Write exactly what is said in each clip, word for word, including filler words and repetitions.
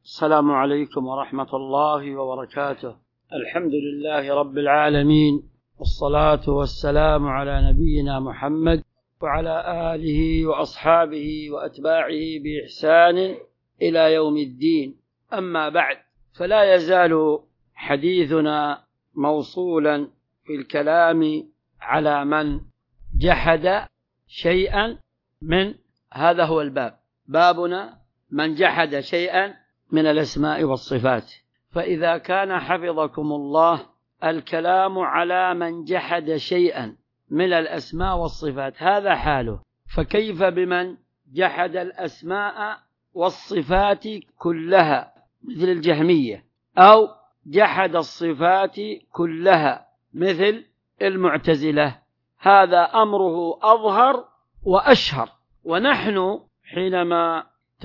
السلام عليكم ورحمة الله وبركاته. الحمد لله رب العالمين، والصلاة والسلام على نبينا محمد وعلى آله وأصحابه وأتباعه بإحسان إلى يوم الدين. أما بعد، فلا يزال حديثنا موصولا في الكلام على من جحد شيئا من هذا هو الباب، بابنا من جحد شيئا من الأسماء والصفات. فإذا كان حفظكم الله الكلام على من جحد شيئا من الأسماء والصفات هذا حاله، فكيف بمن جحد الأسماء والصفات كلها مثل الجهمية، أو جحد الصفات كلها مثل المعتزلة؟ هذا أمره أظهر وأشهر. ونحن حينما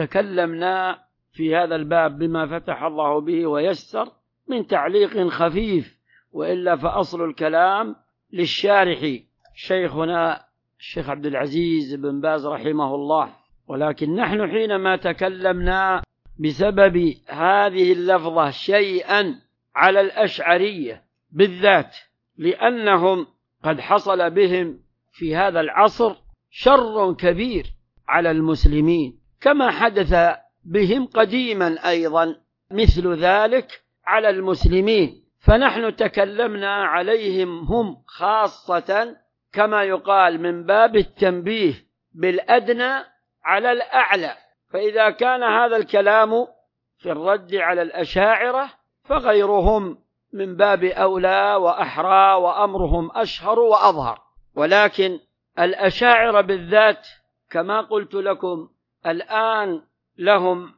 تكلمنا في هذا الباب بما فتح الله به ويسر من تعليق خفيف، وإلا فأصل الكلام للشارح شيخنا الشيخ عبد العزيز بن باز رحمه الله. ولكن نحن حينما تكلمنا بسبب هذه اللفظة شيئا على الأشعرية بالذات، لأنهم قد حصل بهم في هذا العصر شر كبير على المسلمين، كما حدث بهم قديما أيضا مثل ذلك على المسلمين. فنحن تكلمنا عليهم هم خاصة، كما يقال من باب التنبيه بالأدنى على الأعلى. فإذا كان هذا الكلام في الرد على الأشاعرة فغيرهم من باب أولى وأحرى، وأمرهم أشهر وأظهر. ولكن الأشاعرة بالذات كما قلت لكم الآن لهم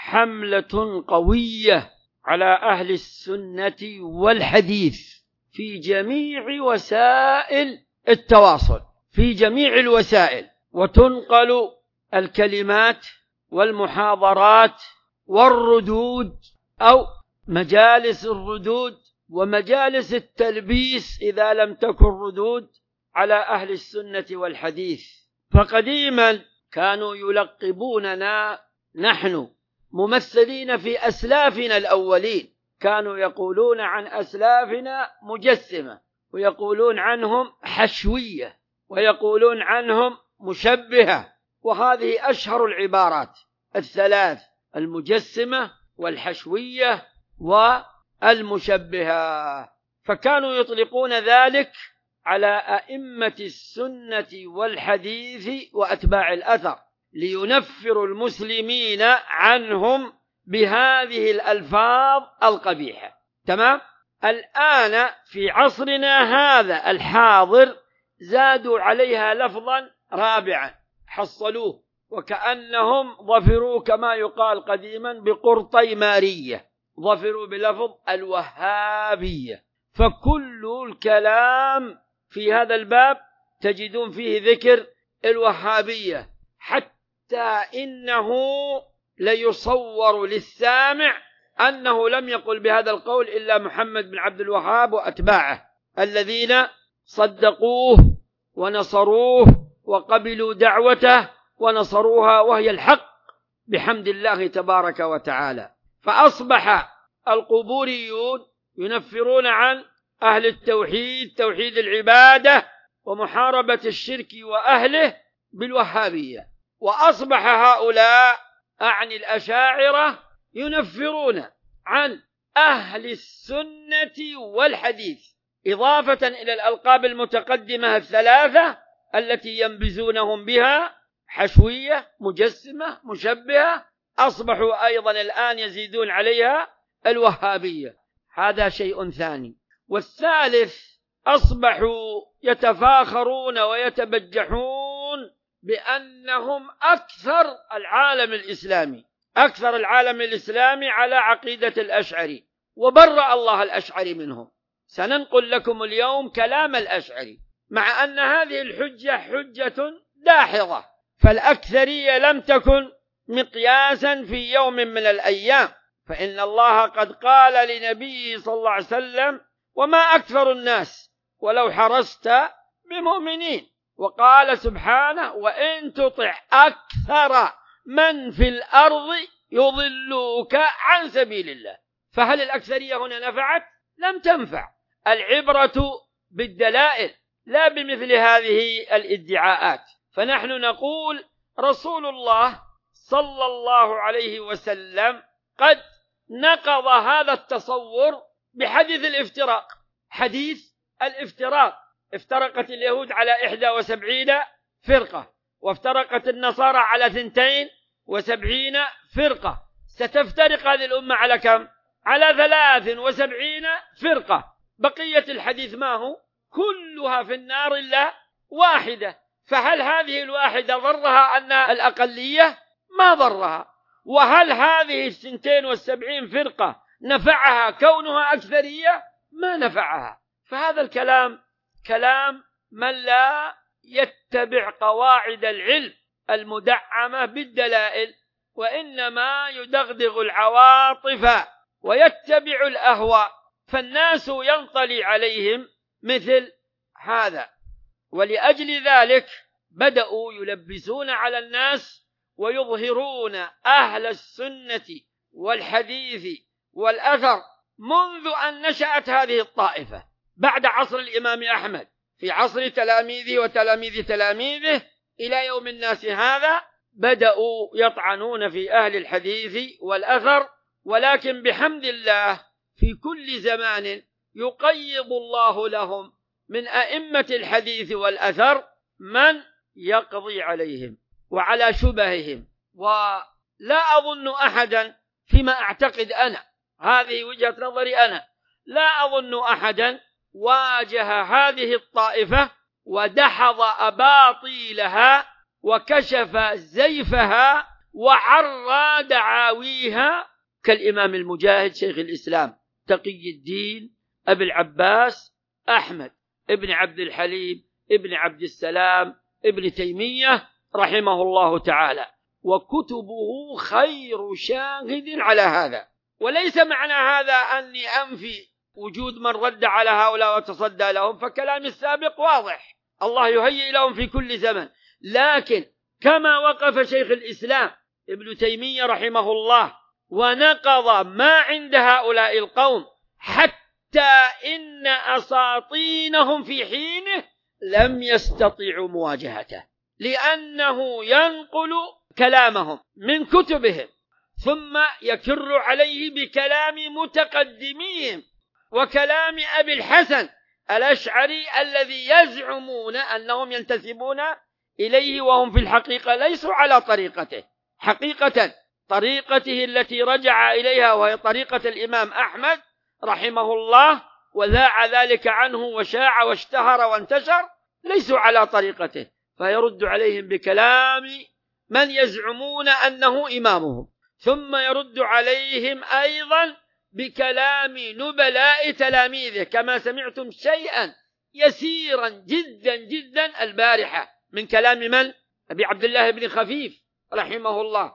حملة قوية على أهل السنة والحديث في جميع وسائل التواصل، في جميع الوسائل، وتنقل الكلمات والمحاضرات والردود أو مجالس الردود ومجالس التلبيس إذا لم تكن ردود على أهل السنة والحديث. فقديما كانوا يلقبوننا نحن ممثلين في أسلافنا الأولين، كانوا يقولون عن أسلافنا مجسمة، ويقولون عنهم حشوية، ويقولون عنهم مشبهة. وهذه أشهر العبارات الثلاث: المجسمة والحشوية والمشبهة. فكانوا يطلقون ذلك على أئمة السنة والحديث وأتباع الأثر لينفروا المسلمين عنهم بهذه الألفاظ القبيحة. تمام؟ الآن في عصرنا هذا الحاضر زادوا عليها لفظا رابعا، حصلوه، وكأنهم ظفروا كما يقال قديما بقرطي مارية، ظفروا بلفظ الوهابية. فكل الكلام في هذا الباب تجدون فيه ذكر الوهابية، حتى إنه ليصور للسامع أنه لم يقل بهذا القول إلا محمد بن عبد الوهاب وأتباعه الذين صدقوه ونصروه وقبلوا دعوته ونصروها، وهي الحق بحمد الله تبارك وتعالى. فأصبح القبوريون ينفرون عن أهل التوحيد، توحيد العبادة ومحاربة الشرك وأهله بالوهابية. وأصبح هؤلاء أعني الأشاعرة ينفرون عن أهل السنة والحديث، إضافة إلى الألقاب المتقدمة الثلاثة التي ينبذونهم بها: حشوية، مجسمة، مشبهة. أصبحوا أيضا الآن يزيدون عليها الوهابية. هذا شيء ثاني. والثالث، أصبحوا يتفاخرون ويتبجحون بأنهم أكثر العالم الإسلامي، أكثر العالم الإسلامي على عقيدة الأشعري، وبرأ الله الأشعري منهم. سننقل لكم اليوم كلام الأشعري، مع أن هذه الحجة حجة داحضة، فالأكثرية لم تكن مقياسا في يوم من الأيام. فإن الله قد قال لنبيه صلى الله عليه وسلم: وما أكثر الناس ولو حرصت بمؤمنين. وقال سبحانه: وإن تطع أكثر من في الأرض يضلوك عن سبيل الله. فهل الأكثرية هنا نفعت؟ لم تنفع. العبرة بالدلائل لا بمثل هذه الادعاءات. فنحن نقول رسول الله صلى الله عليه وسلم قد نقض هذا التصور بحديث الافتراق. حديث الافتراق، افترقت اليهود على إحدى وسبعين فرقة، وافترقت النصارى على ثنتين وسبعين فرقة. ستفترق هذه الأمة على كم؟ على ثلاث وسبعين فرقة. بقية الحديث ما هو؟ كلها في النار إلا واحدة. فهل هذه الواحدة ضرها أن الأقلية؟ ما ضرها. وهل هذه الثنتين والسبعين فرقة نفعها كونها أكثرية؟ ما نفعها. فهذا الكلام كلام من لا يتبع قواعد العلم المدعمة بالدلائل، وإنما يدغدغ العواطف ويتبع الأهواء، فالناس ينطلي عليهم مثل هذا. ولأجل ذلك بدأوا يلبسون على الناس ويظهرون أهل السنة والحديث والأثر منذ أن نشأت هذه الطائفة بعد عصر الإمام أحمد، في عصر تلاميذه وتلاميذ تلاميذه إلى يوم الناس هذا، بدأوا يطعنون في أهل الحديث والأثر. ولكن بحمد الله في كل زمان يقيض الله لهم من أئمة الحديث والأثر من يقضي عليهم وعلى شبههم. ولا أظن أحدا فيما أعتقد أنا، هذه وجهة نظري أنا، لا أظن أحدا واجه هذه الطائفة ودحض أباطيلها وكشف زيفها وعرى دعاويها كالإمام المجاهد شيخ الإسلام تقي الدين أبي العباس أحمد ابن عبد الحليم ابن عبد السلام ابن تيمية رحمه الله تعالى، وكتبه خير شاهد على هذا. وليس معنى هذا أني أنفي وجود من رد على هؤلاء وتصدى لهم، فكلام السابق واضح، الله يهيئ لهم في كل زمن. لكن كما وقف شيخ الإسلام ابن تيمية رحمه الله ونقض ما عند هؤلاء القوم حتى إن أساطينهم في حينه لم يستطيعوا مواجهته، لأنه ينقل كلامهم من كتبهم ثم يكر عليه بكلام متقدمين وكلام أبي الحسن الأشعري الذي يزعمون أنهم ينتسبون إليه وهم في الحقيقة ليسوا على طريقته. حقيقة طريقته التي رجع إليها وهي طريقة الإمام أحمد رحمه الله وذاع ذلك عنه وشاع واشتهر وانتشر، ليسوا على طريقته، فيرد عليهم بكلام من يزعمون أنه إمامهم، ثم يرد عليهم أيضا بكلام نبلاء تلاميذه، كما سمعتم شيئا يسيرا جدا جدا البارحة من كلام من؟ أبي عبد الله بن خفيف رحمه الله.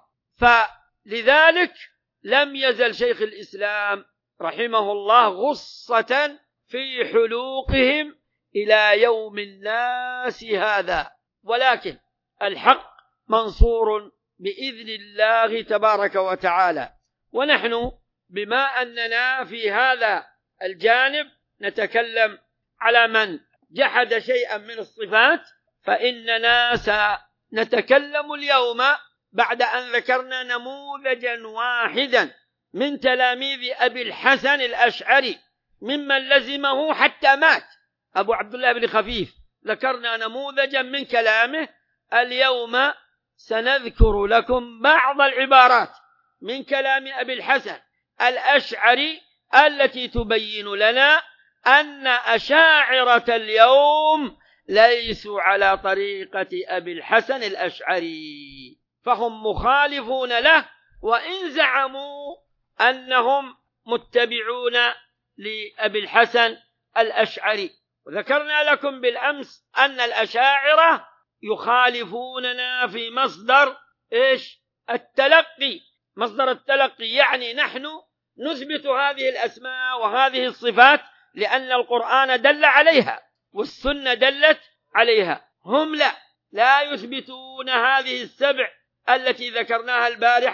فلذلك لم يزل شيخ الإسلام رحمه الله غصة في حلوقهم إلى يوم الناس هذا، ولكن الحق منصور بإذن الله تبارك وتعالى. ونحن بما أننا في هذا الجانب نتكلم على من جحد شيئا من الصفات، فإننا سنتكلم اليوم بعد أن ذكرنا نموذجا واحدا من تلاميذ أبي الحسن الأشعري ممن لزمه حتى مات، أبو عبد الله بن خفيف، ذكرنا نموذجا من كلامه. اليوم سنذكر لكم بعض العبارات من كلام أبي الحسن الأشعري التي تبين لنا أن أشاعرة اليوم ليسوا على طريقة أبي الحسن الأشعري، فهم مخالفون له وإن زعموا أنهم متبعون لأبي الحسن الأشعري. وذكرنا لكم بالأمس أن الأشاعرة يخالفوننا في مصدر إيش؟ التلقي. مصدر التلقي يعني نحن نثبت هذه الأسماء وهذه الصفات لأن القرآن دل عليها والسنة دلت عليها، هم لا لا يثبتون هذه السبع التي ذكرناها البارحة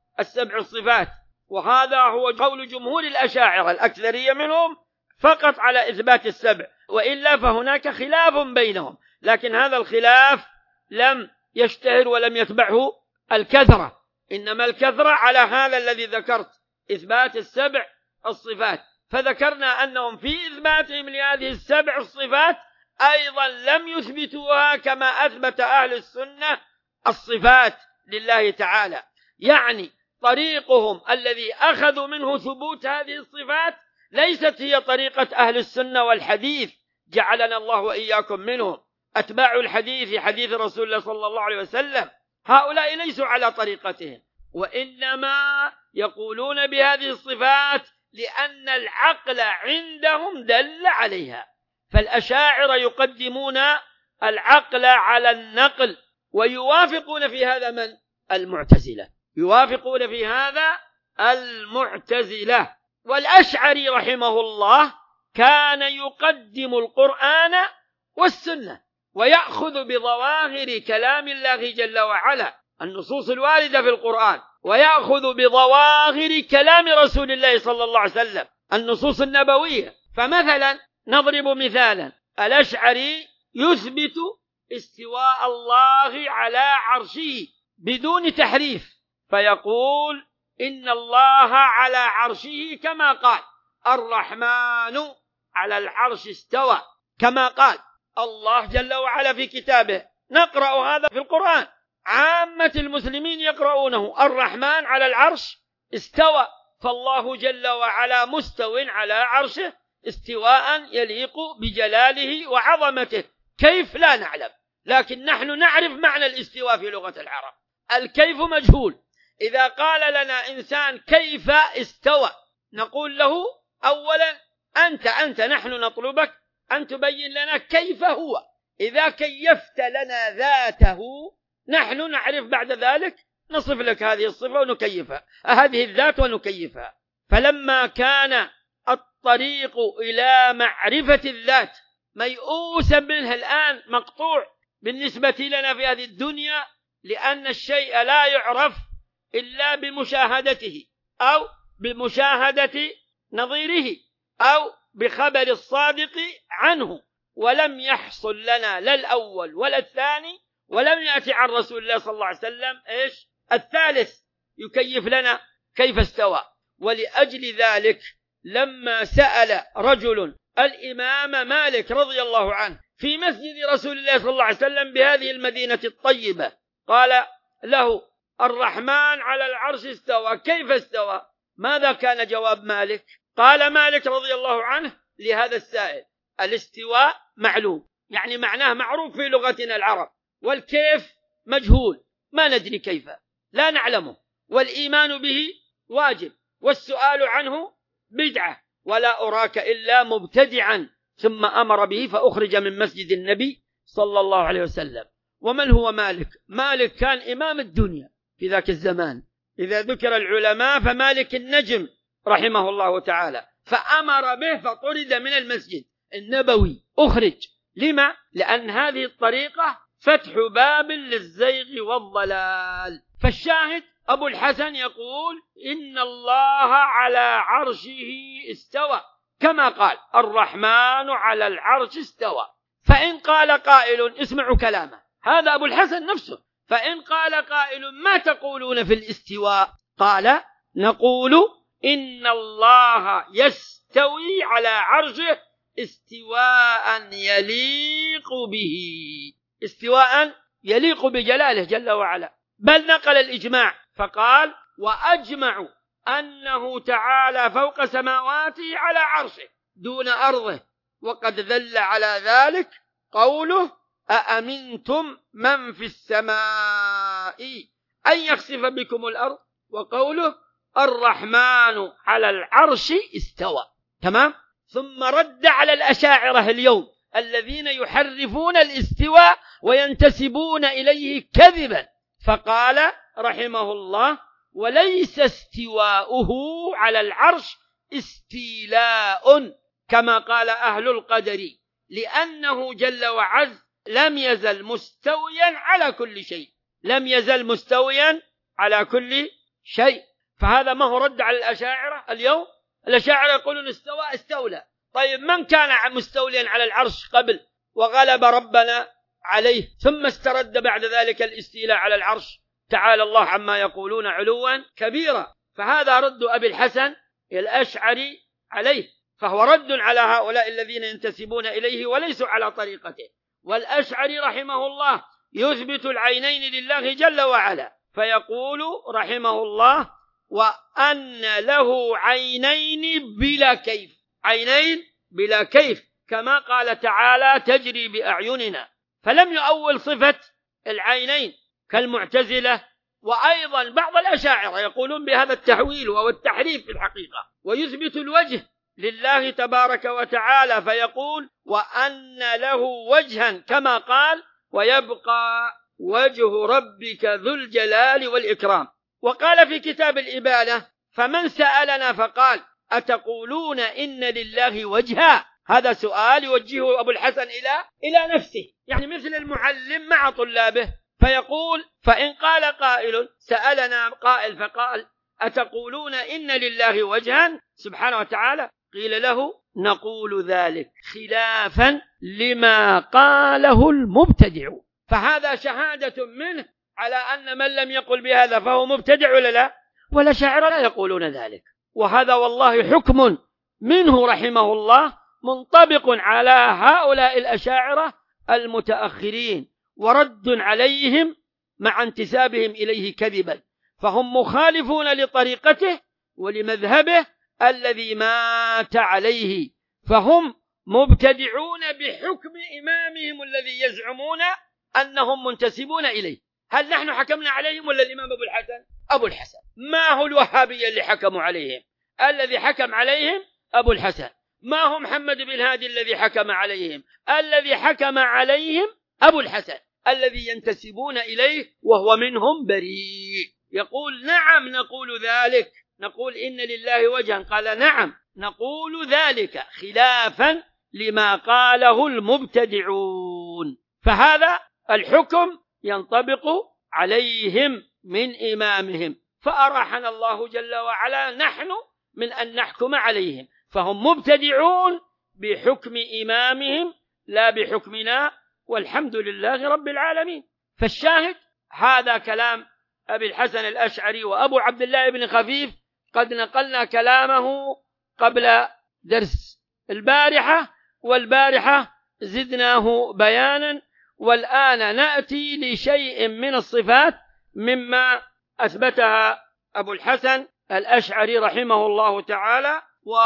السبع الصفات، وهذا هو قول جمهور الأشاعرة الأكثرية منهم فقط على إثبات السبع، وإلا فهناك خلاف بينهم، لكن هذا الخلاف لم يشتهر ولم يتبعه الكثرة، إنما الكثرة على هذا الذي ذكرت إثبات السبع الصفات. فذكرنا أنهم في إثباتهم لهذه السبع الصفات أيضا لم يثبتوها كما أثبت أهل السنة الصفات لله تعالى، يعني طريقهم الذي أخذوا منه ثبوت هذه الصفات ليست هي طريقة أهل السنة والحديث، جعلنا الله وإياكم منهم أتباع الحديث حديث رسول الله صلى الله عليه وسلم، هؤلاء ليسوا على طريقتهم، وإنما يقولون بهذه الصفات لأن العقل عندهم دل عليها. فالأشاعرة يقدمون العقل على النقل، ويوافقون في هذا من؟ المعتزلة، يوافقون في هذا المعتزلة. والأشعري رحمه الله كان يقدم القرآن والسنة ويأخذ بظواهر كلام الله جل وعلا النصوص الواردة في القرآن، ويأخذ بظواهر كلام رسول الله صلى الله عليه وسلم النصوص النبوية. فمثلا نضرب مثالا، الأشعري يثبت استواء الله على عرشه بدون تحريف، فيقول إن الله على عرشه كما قال الرحمن على العرش استوى، كما قال الله جل وعلا في كتابه. نقرأ هذا في القرآن، عامة المسلمين يقرؤونه الرحمن على العرش استوى، فالله جل وعلا مستو على عرشه استواء يليق بجلاله وعظمته، كيف لا نعلم، لكن نحن نعرف معنى الاستواء في لغة العرب. الكيف مجهول، إذا قال لنا إنسان كيف استوى نقول له أولا أنت أنت نحن نطلبك أن تبين لنا كيف هو، إذا كيفت لنا ذاته نحن نعرف بعد ذلك نصف لك هذه الصفة ونكيفها، هذه الذات ونكيفها. فلما كان الطريق إلى معرفة الذات ميؤوسا منها الآن مقطوع بالنسبة لنا في هذه الدنيا، لأن الشيء لا يعرف إلا بمشاهدته أو بمشاهدة نظيره أو بخبر الصادق عنه، ولم يحصل لنا لا الأول ولا الثاني، ولم يأتي عن رسول الله صلى الله عليه وسلم إيش الثالث يكيف لنا كيف استوى. ولأجل ذلك لما سأل رجل الإمام مالك رضي الله عنه في مسجد رسول الله صلى الله عليه وسلم بهذه المدينة الطيبة، قال له الرحمن على العرش استوى، كيف استوى؟ ماذا كان جواب مالك؟ قال مالك رضي الله عنه لهذا السائل الاستواء معلوم، يعني معناه معروف في لغتنا العرب، والكيف مجهول ما ندري كيف، لا نعلمه، والإيمان به واجب، والسؤال عنه بدعة، ولا أراك إلا مبتدعا، ثم أمر به فأخرج من مسجد النبي صلى الله عليه وسلم. ومن هو مالك؟ مالك كان إمام الدنيا في ذاك الزمان، إذا ذكر العلماء فمالك النجم رحمه الله تعالى، فأمر به فطرد من المسجد النبوي، أخرج. لما؟ لأن هذه الطريقة فتح باب للزيغ والضلال. فالشاهد أبو الحسن يقول إن الله على عرشه استوى كما قال الرحمن على العرش استوى. فإن قال قائل، اسمعوا كلامه، هذا أبو الحسن نفسه، فإن قال قائل ما تقولون في الاستواء؟ قال نقول إن الله يستوي على عرشه استواء يليق به، استواء يليق بجلاله جل وعلا. بل نقل الإجماع فقال وأجمع أنه تعالى فوق سماواته على عرشه دون أرضه، وقد ذل على ذلك قوله أأمنتم من في السماء أن يخسف بكم الأرض، وقوله الرحمن على العرش استوى. تمام. ثم رد على الأشاعرة اليوم الذين يحرفون الاستواء وينتسبون إليه كذبا، فقال رحمه الله وليس استواؤه على العرش استيلاء كما قال أهل القدر، لأنه جل وعز لم يزل مستويا على كل شيء، لم يزل مستويا على كل شيء. فهذا ما هو رد على الأشاعرة اليوم. الأشاعرة يقولون استوى استولى. طيب من كان مستوليا على العرش قبل وغلب ربنا عليه ثم استرد بعد ذلك الاستيلاء على العرش؟ تعالى الله عما يقولون علوا كبيرا. فهذا رد أبي الحسن الأشعري عليه، فهو رد على هؤلاء الذين ينتسبون إليه وليسوا على طريقته. والأشعري رحمه الله يثبت العينين لله جل وعلا، فيقول رحمه الله: وأن له عينين بلا كيف، عينين بلا كيف، كما قال تعالى: تجري بأعيننا. فلم يؤول صفة العينين كالمعتزلة. وأيضا بعض الأشاعرة يقولون بهذا التحويل وهو التحريف في الحقيقة، ويثبت الوجه لله تبارك وتعالى، فيقول: وأن له وجها كما قال: ويبقى وجه ربك ذو الجلال والإكرام. وقال في كتاب الإبانة: فمن سألنا فقال: أتقولون إن لله وجها؟ هذا سؤال يوجهه أبو الحسن إلى إلى نفسه، يعني مثل المعلم مع طلابه، فيقول: فإن قال قائل، سألنا قائل فقال: أتقولون إن لله وجها سبحانه وتعالى؟ قيل له: نقول ذلك خلافا لما قاله المبتدع. فهذا شهادة منه على أن من لم يقل بهذا فهو مبتدع ولا لا؟ ولا شاعر لا يقولون ذلك. وهذا والله حكم منه رحمه الله منطبق على هؤلاء الأشاعرة المتأخرين، ورد عليهم مع انتسابهم إليه كذبا، فهم مخالفون لطريقته ولمذهبه الذي مات عليه، فهم مبتدعون بحكم إمامهم الذي يزعمون أنهم منتسبون إليه. هل نحن حكمنا عليهم ولا الإمام أبو الحسن؟ أبو الحسن. ما هو الوهابية اللي حكموا عليهم؟ الذي حكم عليهم أبو الحسن. ما هو محمد بن هادي الذي حكم عليهم؟ الذي حكم عليهم أبو الحسن الذي ينتسبون إليه وهو منهم بريء. يقول: نعم نقول ذلك، نقول إن لله وجها. قال: نعم نقول ذلك خلافا لما قاله المبتدعون. فهذا الحكم ينطبق عليهم من إمامهم، فأراحنا الله جل وعلا نحن من أن نحكم عليهم، فهم مبتدعون بحكم إمامهم لا بحكمنا، والحمد لله رب العالمين. فالشاهد هذا كلام أبي الحسن الأشعري. وأبو عبد الله بن خفيف قد نقلنا كلامه قبل درس البارحة، والبارحة زدناه بيانا، والآن نأتي لشيء من الصفات مما أثبتها أبو الحسن الأشعري رحمه الله تعالى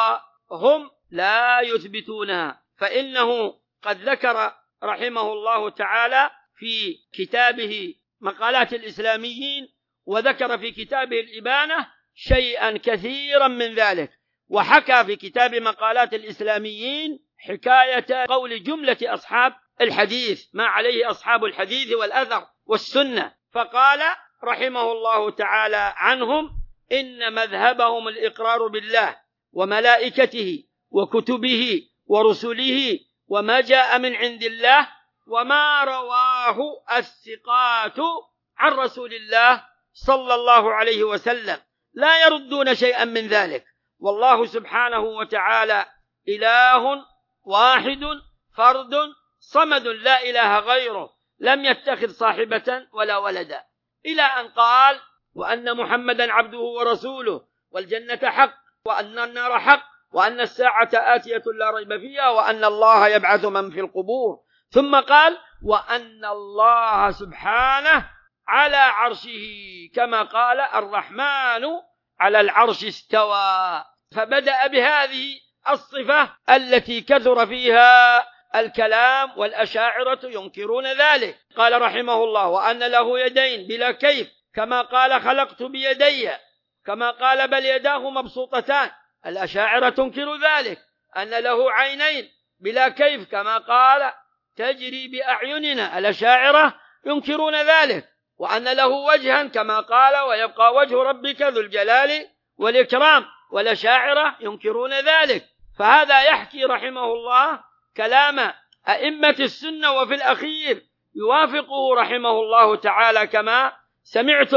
وهم لا يثبتونها. فإنه قد ذكر رحمه الله تعالى في كتابه مقالات الإسلاميين، وذكر في كتابه الإبانة شيئا كثيرا من ذلك، وحكى في كتاب مقالات الإسلاميين حكاية قول جملة أصحاب الحديث ما عليه أصحاب الحديث والأثر والسنة. فقال رحمه الله تعالى عنهم: إن مذهبهم الإقرار بالله وملائكته وكتبه ورسله وما جاء من عند الله وما رواه الثقات عن رسول الله صلى الله عليه وسلم، لا يردون شيئا من ذلك. والله سبحانه وتعالى إله واحد فرد صمد لا إله غيره، لم يتخذ صاحبة ولا ولدا، إلى أن قال: وأن محمدا عبده ورسوله، والجنة حق، وأن النار حق، وأن الساعة آتية لا ريب فيها، وأن الله يبعث من في القبور. ثم قال: وأن الله سبحانه على عرشه، كما قال: الرحمن على العرش استوى. فبدأ بهذه الصفة التي كثر فيها الكلام، والأشاعرة ينكرون ذلك. قال رحمه الله: وأن له يدين بلا كيف، كما قال: خلقت بيدي، كما قال: بل يداه مبسوطتان. الأشاعرة تنكر ذلك. أن له عينين بلا كيف، كما قال: تجري بأعيننا. الأشاعرة ينكرون ذلك. وأن له وجها، كما قال: ويبقى وجه ربك ذو الجلال والإكرام. والأشاعرة ينكرون ذلك. فهذا يحكي رحمه الله كلام أئمة السنة، وفي الأخير يوافقه رحمه الله تعالى كما سمعتم.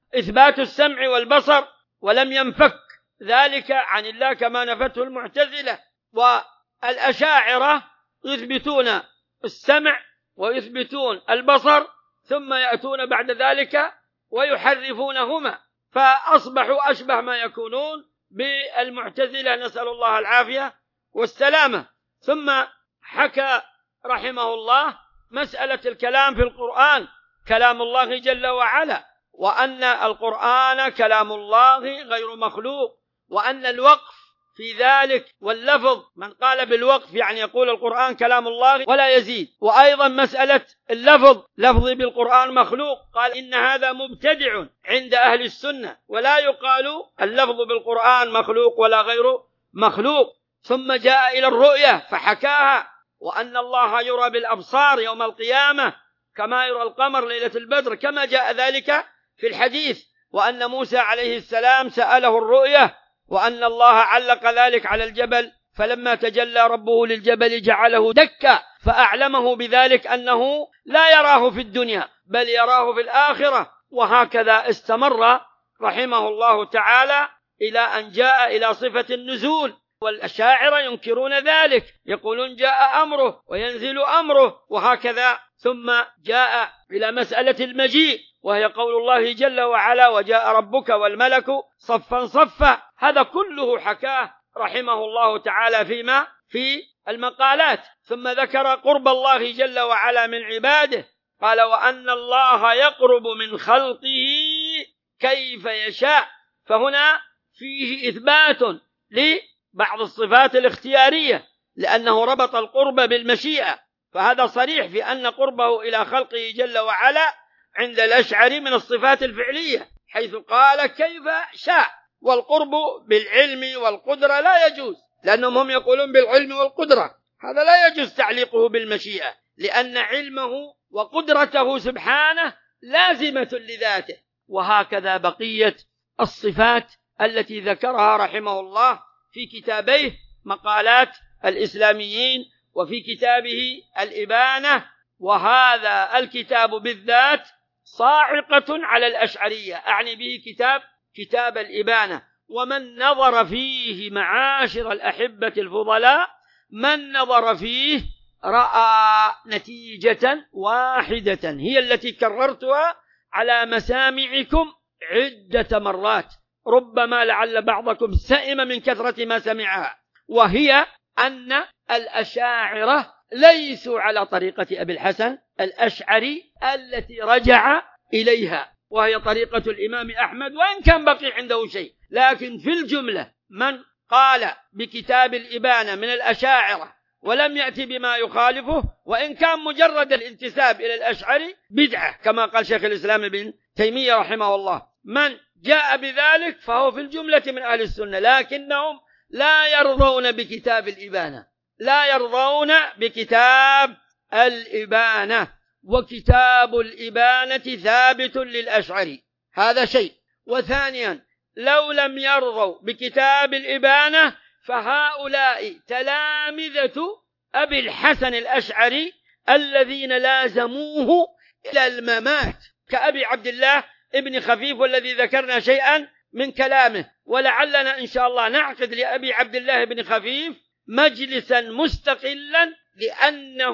إثبات السمع والبصر، ولم ينفك ذلك عن الله كما نفته المعتزلة. والأشاعرة يثبتون السمع ويثبتون البصر، ثم يأتون بعد ذلك ويحرفونهما، فأصبحوا أشبه ما يكونون بالمعتزلة، نسأل الله العافية والسلامة. ثم حكى رحمه الله مسألة الكلام في القرآن، كلام الله جل وعلا، وأن القرآن كلام الله غير مخلوق، وأن الوقف في ذلك واللفظ، من قال بالوقف يعني يقول القرآن كلام الله ولا يزيد. وأيضا مسألة اللفظ، لفظي بالقرآن مخلوق، قال إن هذا مبتدع عند أهل السنة، ولا يقال اللفظ بالقرآن مخلوق ولا غير مخلوق. ثم جاء إلى الرؤية فحكاها، وأن الله يرى بالأبصار يوم القيامة كما يرى القمر ليلة البدر، كما جاء ذلك في الحديث، وأن موسى عليه السلام سأله الرؤية، وأن الله علق ذلك على الجبل، فلما تجلى ربه للجبل جعله دكا، فأعلمه بذلك أنه لا يراه في الدنيا بل يراه في الآخرة. وهكذا استمر رحمه الله تعالى إلى أن جاء إلى صفة النزول، والأشاعرة ينكرون ذلك، يقولون جاء أمره وينزل أمره، وهكذا. ثم جاء إلى مسألة المجيء، وهي قول الله جل وعلا وجاء ربك والملك صفا صفا. هذا كله حكاه رحمه الله تعالى فيما في المقالات. ثم ذكر قرب الله جل وعلا من عباده، قال وأن الله يقرب من خلقه كيف يشاء، فهنا فيه إثبات لبعض الصفات الاختيارية، لأنه ربط القرب بالمشيئة، فهذا صريح في أن قربه إلى خلقه جل وعلا عند الأشعري من الصفات الفعلية، حيث قال كيف شاء. والقرب بالعلم والقدرة لا يجوز، لأنهم هم يقولون بالعلم والقدرة، هذا لا يجوز تعليقه بالمشيئة، لأن علمه وقدرته سبحانه لازمة لذاته. وهكذا بقية الصفات التي ذكرها رحمه الله في كتابيه مقالات الإسلاميين وفي كتابه الإبانة. وهذا الكتاب بالذات صاعقة على الأشعرية، أعني به كتاب كتاب الإبانة. ومن نظر فيه معاشر الأحبة الفضلاء، من نظر فيه رأى نتيجة واحدة هي التي كررتها على مسامعكم عدة مرات، ربما لعل بعضكم سئم من كثرة ما سمعها، وهي أن الأشاعرة ليسوا على طريقة أبي الحسن الأشعري التي رجع إليها، وهي طريقة الإمام أحمد، وإن كان بقي عنده شيء، لكن في الجملة من قال بكتاب الإبانة من الأشاعرة ولم يأتي بما يخالفه، وإن كان مجرد الانتساب إلى الأشعري بدعة كما قال شيخ الإسلام ابن تيمية رحمه الله، من جاء بذلك فهو في الجملة من أهل السنة، لكنهم لا يرضون بكتاب الإبانة، لا يرضون بكتاب الإبانة. وكتاب الإبانة ثابت للأشعري، هذا شيء. وثانيا لو لم يرضوا بكتاب الإبانة فهؤلاء تلامذة أبي الحسن الأشعري الذين لازموه إلى الممات، كأبي عبد الله ابن خفيف، والذي ذكرنا شيئا من كلامه، ولعلنا إن شاء الله نعقد لأبي عبد الله ابن خفيف مجلسا مستقلا، لأنه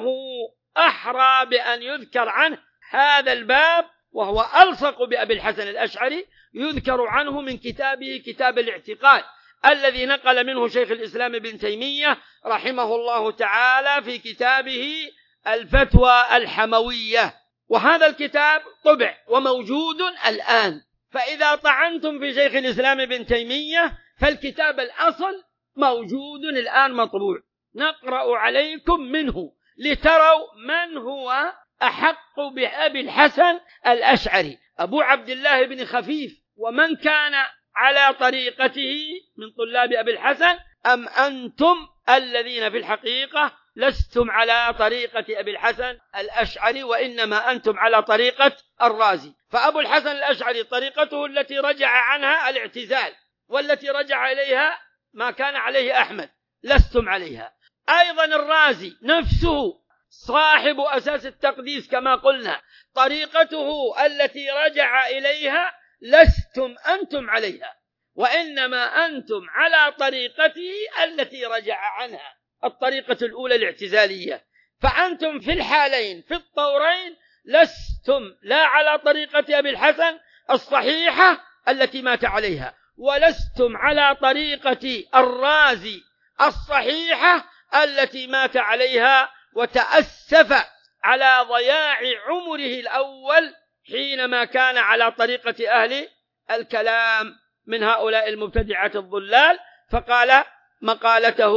أحرى بأن يذكر عنه هذا الباب، وهو ألصق بأبي الحسن الأشعري، يذكر عنه من كتابه كتاب الاعتقاد الذي نقل منه شيخ الإسلام ابن تيمية رحمه الله تعالى في كتابه الفتوى الحموية. وهذا الكتاب طبع وموجود الآن، فإذا طعنتم في شيخ الإسلام ابن تيمية فالكتاب الأصل موجود الآن مطبوع، نقرأ عليكم منه لتروا من هو أحق بأبي الحسن الأشعري، أبو عبد الله بن خفيف، ومن كان على طريقته من طلاب أبي الحسن، أم أنتم الذين في الحقيقة لستم على طريقة أبي الحسن الأشعري، وإنما أنتم على طريقة الرازي. فأبو الحسن الأشعري طريقته التي رجع عنها الاعتزال، والتي رجع إليها ما كان عليه أحمد، لستم عليها. أيضا الرازي نفسه صاحب أساس التقديس كما قلنا، طريقته التي رجع إليها لستم أنتم عليها، وإنما أنتم على طريقته التي رجع عنها، الطريقة الأولى الاعتزالية. فأنتم في الحالين في الطورين لستم لا على طريقة أبي الحسن الصحيحة التي مات عليها، ولستم على طريقة الرازي الصحيحة التي مات عليها وتأسف على ضياع عمره الأول حينما كان على طريقة أهل الكلام من هؤلاء المبتدعة الضلال. فقال مقالته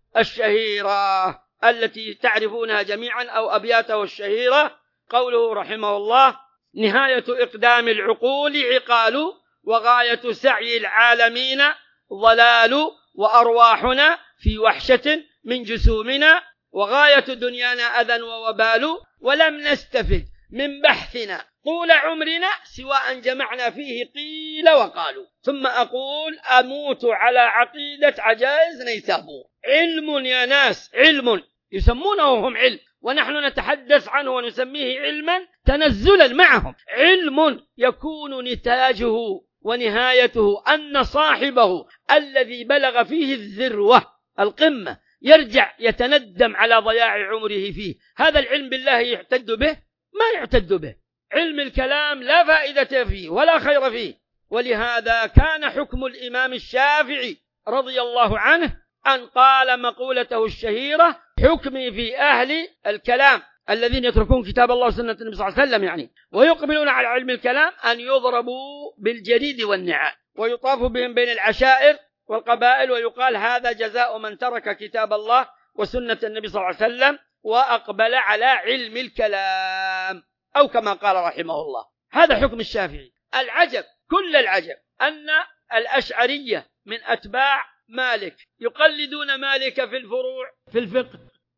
الشهيرة التي تعرفونها جميعا أو أبياته الشهيرة، قوله رحمه الله: نهاية إقدام العقول عقال، وغاية سعي العالمين ضلال، وأرواحنا في وحشة من جسومنا، وغاية دنيانا أذى ووبال، ولم نستفد من بحثنا طول عمرنا سوى أن جمعنا فيه قيل وقالوا. ثم أقول أموت على عقيدة عجائز نيسابور. علم يا ناس، علم يسمونه هم علم، ونحن نتحدث عنه ونسميه علما تنزلا معهم. علم يكون نتاجه ونهايته أن صاحبه الذي بلغ فيه الذروة القمة يرجع يتندم على ضياع عمره فيه. هذا العلم بالله يعتد به؟ ما يعتد به. علم الكلام لا فائدة فيه ولا خير فيه. ولهذا كان حكم الإمام الشافعي رضي الله عنه أن قال مقولته الشهيرة: حكمي في أهل الكلام الذين يتركون كتاب الله وسنة النبي صلى الله عليه وسلم يعني ويقبلون على علم الكلام أن يضربوا بالجريد والنعال ويطاف بهم بين العشائر والقبائل، ويقال هذا جزاء من ترك كتاب الله وسنة النبي صلى الله عليه وسلم وأقبل على علم الكلام، أو كما قال رحمه الله. هذا حكم الشافعي. العجب كل العجب أن الأشعرية من أتباع مالك يقلدون مالك في الفروع في الفقه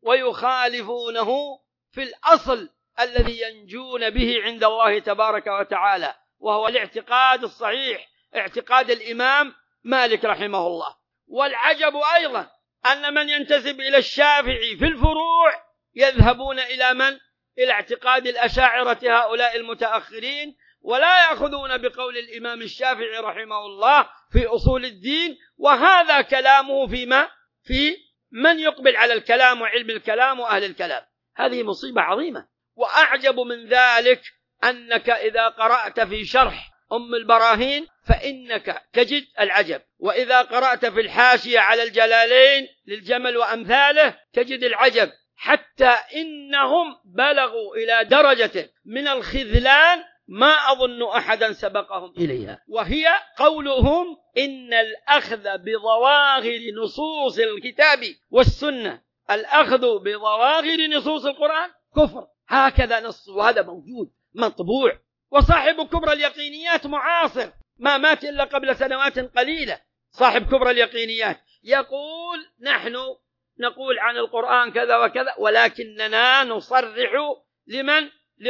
ويخالفونه في الأصل الذي ينجون به عند الله تبارك وتعالى، وهو الاعتقاد الصحيح، اعتقاد الإمام مالك رحمه الله. والعجب أيضا أن من ينتسب إلى الشافعي في الفروع يذهبون إلى من؟ إلى اعتقاد الأشاعرة هؤلاء المتأخرين، ولا يأخذون بقول الإمام الشافعي رحمه الله في أصول الدين. وهذا كلامه فيما في من يقبل على الكلام وعلم الكلام وأهل الكلام. هذه مصيبة عظيمة. وأعجب من ذلك أنك إذا قرأت في شرح أم البراهين فإنك تجد العجب، وإذا قرأت في الحاشية على الجلالين للجمل وأمثاله تجد العجب، حتى إنهم بلغوا إلى درجة من الخذلان ما أظن أحدا سبقهم إليها، وهي قولهم إن الأخذ بظواهر نصوص الكتاب والسنة، الأخذ بظواهر نصوص القرآن كفر. هكذا نص، وهذا موجود مطبوع. وصاحب كبرى اليقينيات معاصر، ما مات إلا قبل سنوات قليلة، صاحب كبرى اليقينيات يقول نحن نقول عن القرآن كذا وكذا، ولكننا نصرح لمن؟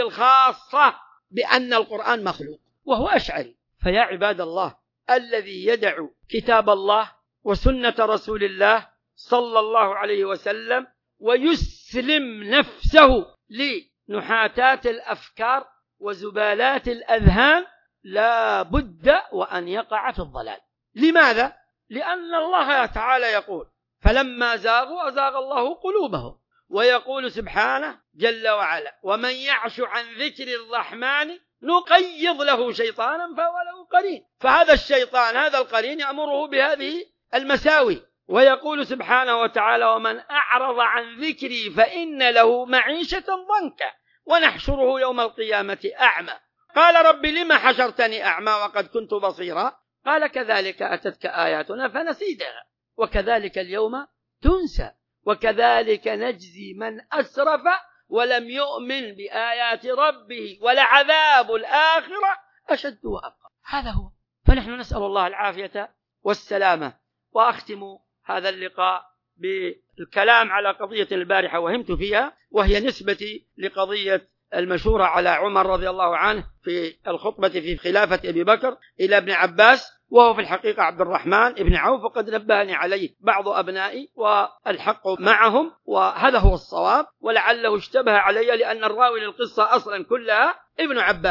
للخاصة بأن القرآن مخلوق، وهو أشعري. فيا عباد الله، الذي يدع كتاب الله وسنة رسول الله صلى الله عليه وسلم ويسلم نفسه لنحاتات الأفكار وزبالات الأذهان لا بد وأن يقع في الضلال. لماذا؟ لأن الله تعالى يقول فلما زاغوا أزاغ الله قلوبهم، ويقول سبحانه جل وعلا ومن يعش عن ذكر الرحمن نقيض له شيطانا فهو له قرين. فهذا الشيطان هذا القرين يأمره بهذه المساوي. ويقول سبحانه وتعالى ومن أعرض عن ذكري فإن له معيشة ضنكا ونحشره يوم القيامة أعمى. قال رب لما حشرتني أعمى وقد كنت بصيرا؟ قال كذلك أتتك آياتنا فنسيتها وكذلك اليوم تنسى وكذلك نجزي من أسرف ولم يؤمن بآيات ربه ولعذاب الآخرة أشد وأبقى. هذا هو. فنحن نسأل الله العافية والسلامة. وأختم هذا اللقاء بالكلام على قضية البارحة وهمت فيها، وهي نسبتي لقضية المشورة على عمر رضي الله عنه في الخطبة في خلافة أبي بكر إلى ابن عباس، وهو في الحقيقة عبد الرحمن ابن عوف، وقد نبهني عليه بعض أبنائي والحق معهم، وهذا هو الصواب. ولعله اشتبه علي لأن الراوي للقصة أصلا كلها ابن عباس،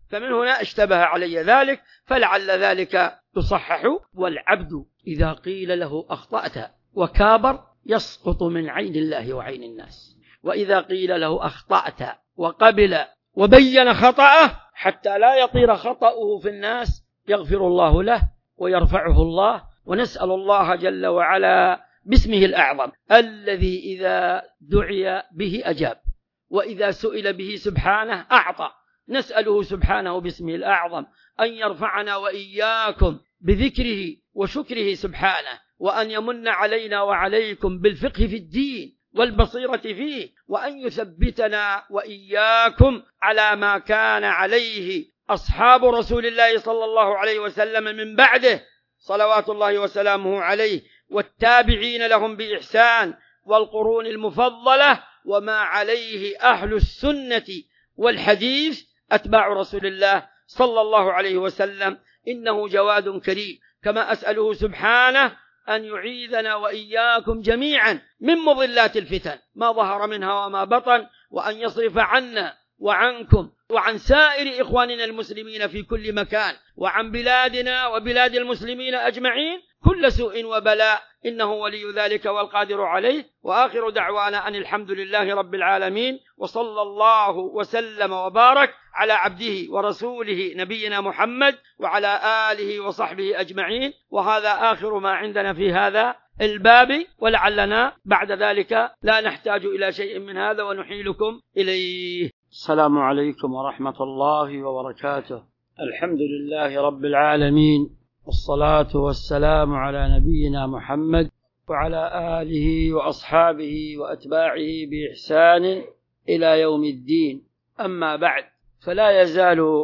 فمن هنا اشتبه علي ذلك، فلعل ذلك تصحح. والعبد إذا قيل له أخطأت وكابر يسقط من عين الله وعين الناس، وإذا قيل له أخطأت وقبل وبين خطأه حتى لا يطير خطأه في الناس يغفر الله له ويرفعه الله. ونسأل الله جل وعلا باسمه الأعظم الذي إذا دعي به أجاب، وإذا سئل به سبحانه أعطى، نسأله سبحانه باسمه الأعظم أن يرفعنا وإياكم بذكره وشكره سبحانه، وأن يمن علينا وعليكم بالفقه في الدين والبصيرة فيه، وأن يثبتنا وإياكم على ما كان عليه أصحاب رسول الله صلى الله عليه وسلم من بعده صلوات الله وسلامه عليه، والتابعين لهم بإحسان، والقرون المفضلة، وما عليه أهل السنة والحديث أتباع رسول الله صلى الله عليه وسلم، إنه جواد كريم. كما أسأله سبحانه أن يعيذنا وإياكم جميعا من مضلات الفتن ما ظهر منها وما بطن، وأن يصرف عنا وعنكم وعن سائر إخواننا المسلمين في كل مكان، وعن بلادنا وبلاد المسلمين أجمعين كل سوء وبلاء، إنه ولي ذلك والقادر عليه. وآخر دعوانا أن الحمد لله رب العالمين، وصلى الله وسلم وبارك على عبده ورسوله نبينا محمد وعلى آله وصحبه أجمعين. وهذا آخر ما عندنا في هذا الباب، ولعلنا بعد ذلك لا نحتاج إلى شيء من هذا ونحيلكم إليه. السلام عليكم ورحمة الله وبركاته. الحمد لله رب العالمين، والصلاة والسلام على نبينا محمد وعلى آله وأصحابه وأتباعه بإحسان إلى يوم الدين. أما بعد، فلا يزال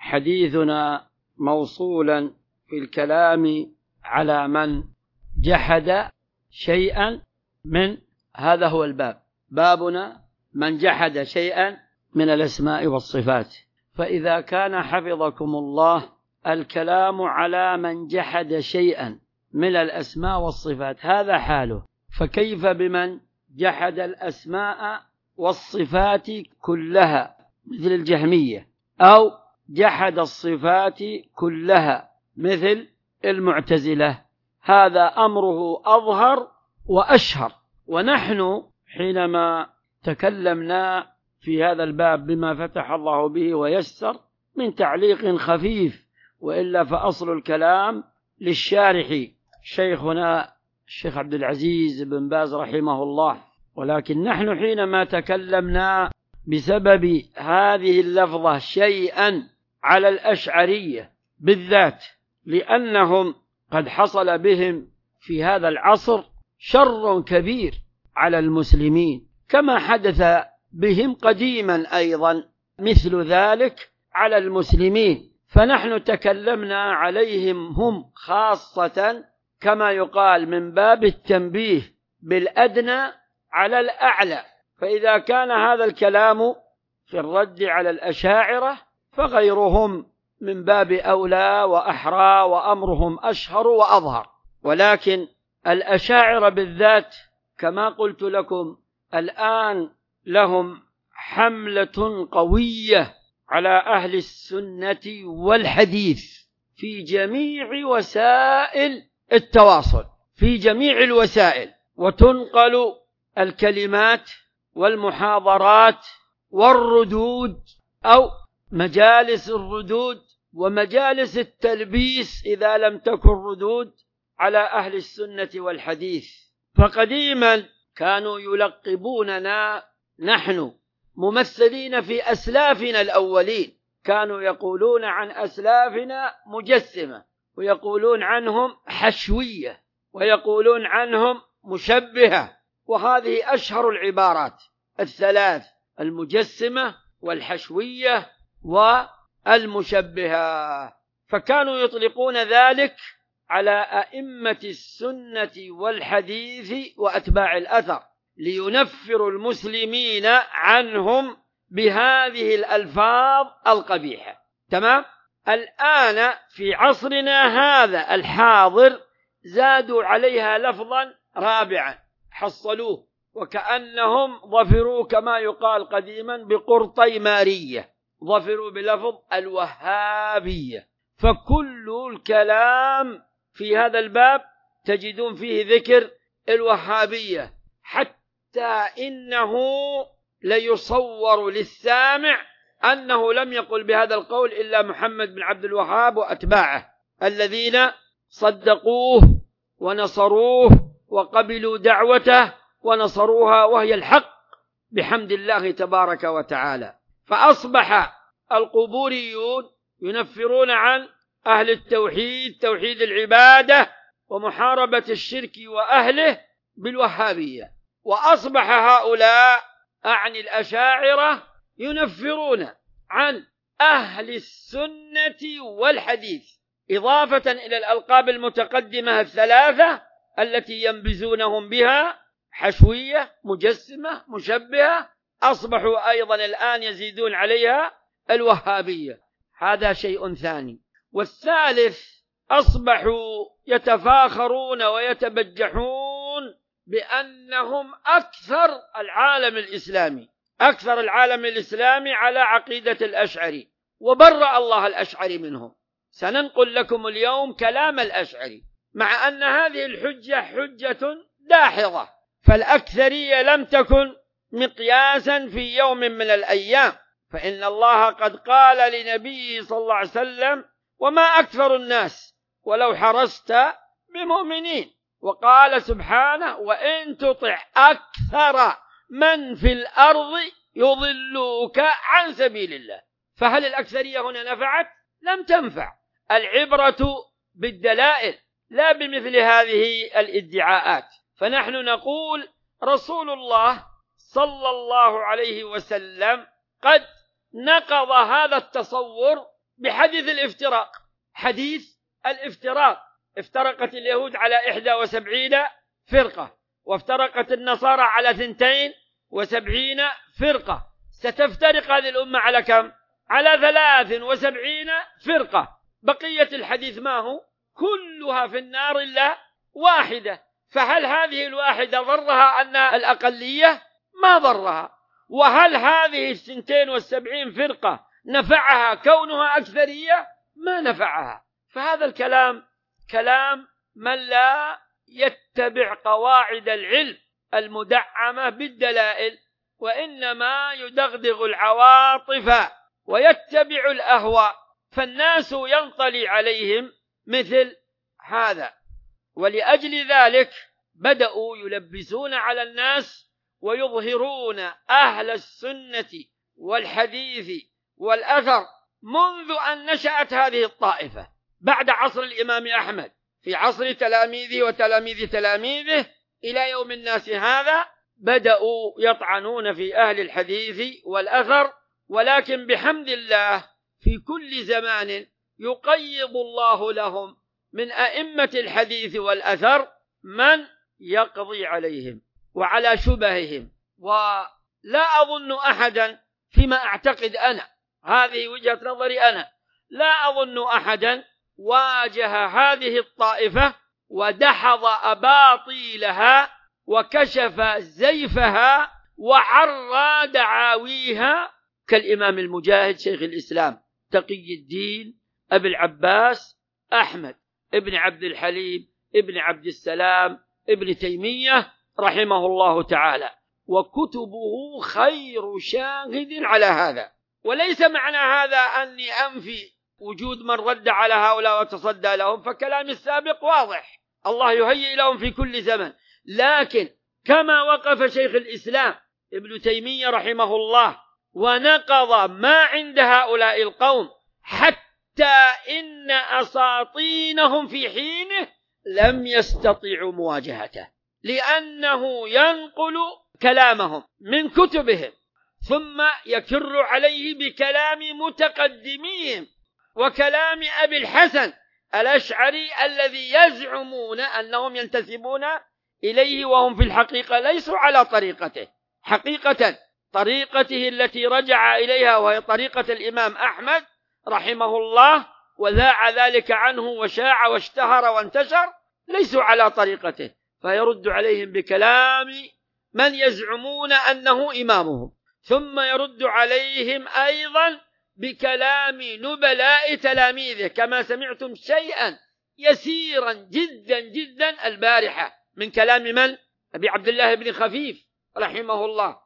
حديثنا موصولا في الكلام على من جحد شيئا من هذا هو الباب، بابنا من جحد شيئا من الأسماء والصفات. فإذا كان حفظكم الله الكلام على من جحد شيئا من الأسماء والصفات هذا حاله، فكيف بمن جحد الأسماء والصفات كلها مثل الجهمية، أو جحد الصفات كلها مثل المعتزلة؟ هذا أمره أظهر وأشهر. ونحن حينما تكلمنا في هذا الباب بما فتح الله به ويسر من تعليق خفيف، وإلا فأصل الكلام للشارح شيخنا الشيخ عبد العزيز بن باز رحمه الله. ولكن نحن حينما تكلمنا بسبب هذه اللفظة شيئا على الأشعرية بالذات، لأنهم قد حصل بهم في هذا العصر شر كبير على المسلمين، كما حدث بهم قديما أيضا مثل ذلك على المسلمين. فنحن تكلمنا عليهم هم خاصة كما يقال من باب التنبيه بالأدنى على الأعلى. فإذا كان هذا الكلام في الرد على الأشاعرة فغيرهم من باب أولى وأحرى، وأمرهم أشهر وأظهر. ولكن الأشاعرة بالذات كما قلت لكم الآن لهم حملة قوية على أهل السنة والحديث في جميع وسائل التواصل، في جميع الوسائل، وتنقل الكلمات والمحاضرات والردود أو مجالس الردود ومجالس التلبيس إذا لم تكن ردود على أهل السنة والحديث. فقديما كانوا يلقبوننا نحن ممثلين في أسلافنا الأولين، كانوا يقولون عن أسلافنا مجسمة، ويقولون عنهم حشوية، ويقولون عنهم مشبهة. وهذه أشهر العبارات الثلاث: المجسمة والحشوية والمشبهة. فكانوا يطلقون ذلك على أئمة السنة والحديث وأتباع الأثر لينفروا المسلمين عنهم بهذه الألفاظ القبيحة. تمام؟ الآن في عصرنا هذا الحاضر زادوا عليها لفظا رابعا، حصلوه، وكأنهم ظفروا كما يقال قديما بقرطي مارية، ظفروا بلفظ الوهابية. فكل الكلام في هذا الباب تجدون فيه ذكر الوهابية، حتى إنه ليصور للسامع أنه لم يقل بهذا القول إلا محمد بن عبد الوهاب وأتباعه الذين صدقوه ونصروه وقبلوا دعوته ونصروها، وهي الحق بحمد الله تبارك وتعالى. فأصبح القبوريون ينفرون عن أهل التوحيد، توحيد العبادة ومحاربة الشرك وأهله بالوهابية، وأصبح هؤلاء أعني الأشاعرة ينفرون عن أهل السنة والحديث، إضافة إلى الألقاب المتقدمة الثلاثة التي ينبذونهم بها: حشوية، مجسمة، مشبهة. أصبحوا أيضا الآن يزيدون عليها الوهابية. هذا شيء ثاني. والثالث، أصبحوا يتفاخرون ويتبجحون بأنهم أكثر العالم الإسلامي، أكثر العالم الإسلامي على عقيدة الأشعري، وبرأ الله الأشعري منهم. سننقل لكم اليوم كلام الأشعري، مع أن هذه الحجة حجة داحضة، فالأكثرية لم تكن مقياسا في يوم من الأيام، فإن الله قد قال لنبيه صلى الله عليه وسلم: وما أكثر الناس ولو حرصت بمؤمنين. وقال سبحانه: وإن تطع أكثر من في الأرض يضلوك عن سبيل الله. فهل الأكثرية هنا نفعت؟ لم تنفع. العبرة بالدلائل لا بمثل هذه الادعاءات. فنحن نقول رسول الله صلى الله عليه وسلم قد نقض هذا التصور بحديث الافتراق. حديث الافتراق: افترقت اليهود على إحدى وسبعين فرقة، وافترقت النصارى على ثنتين وسبعين فرقة. ستفترق هذه الأمة على كم؟ على ثلاث وسبعين فرقة. بقية الحديث ما هو؟ كلها في النار إلا واحدة. فهل هذه الواحدة ضرها أن الأقلية؟ ما ضرها. وهل هذه الثنتين والسبعين فرقة نفعها كونها أكثرية؟ ما نفعها. فهذا الكلام كلام من لا يتبع قواعد العلم المدعمة بالدلائل، وإنما يدغدغ العواطف ويتبع الأهواء، فالناس ينطلي عليهم مثل هذا. ولأجل ذلك بدأوا يلبسون على الناس ويظهرون أهل السنة والحديث والأثر منذ أن نشأت هذه الطائفة بعد عصر الإمام أحمد، في عصر تلاميذه وتلاميذ تلاميذه إلى يوم الناس هذا، بدأوا يطعنون في أهل الحديث والأثر. ولكن بحمد الله في كل زمان يقيض الله لهم من أئمة الحديث والأثر من يقضي عليهم وعلى شبههم. ولا أظن أحدا، فيما أعتقد أنا، هذه وجهة نظري أنا، لا أظن أحدا واجه هذه الطائفة ودحض أباطيلها وكشف زيفها وعرى دعاويها كالإمام المجاهد شيخ الإسلام تقي الدين أبي العباس أحمد ابن عبد الحليم ابن عبد السلام ابن تيمية رحمه الله تعالى. وكتبه خير شاهد على هذا. وليس معنى هذا أني أنفي وجود من رد على هؤلاء وتصدى لهم، فكلام السابق واضح، الله يهيئ لهم في كل زمن. لكن كما وقف شيخ الإسلام ابن تيمية رحمه الله ونقض ما عند هؤلاء القوم حتى إن أساطينهم في حينه لم يستطيعوا مواجهته، لأنه ينقل كلامهم من كتبهم ثم يكر عليه بكلام متقدمين وكلام أبي الحسن الأشعري الذي يزعمون أنهم ينتسبون إليه وهم في الحقيقة ليسوا على طريقته. حقيقة طريقته التي رجع إليها وهي طريقة الإمام أحمد رحمه الله وذاع ذلك عنه وشاع واشتهر وانتشر، ليسوا على طريقته، فيرد عليهم بكلام من يزعمون أنه إمامهم، ثم يرد عليهم أيضا بكلام نبلاء تلاميذه، كما سمعتم شيئا يسيرا جدا جدا البارحة من كلام من؟ أبي عبد الله بن خفيف رحمه الله.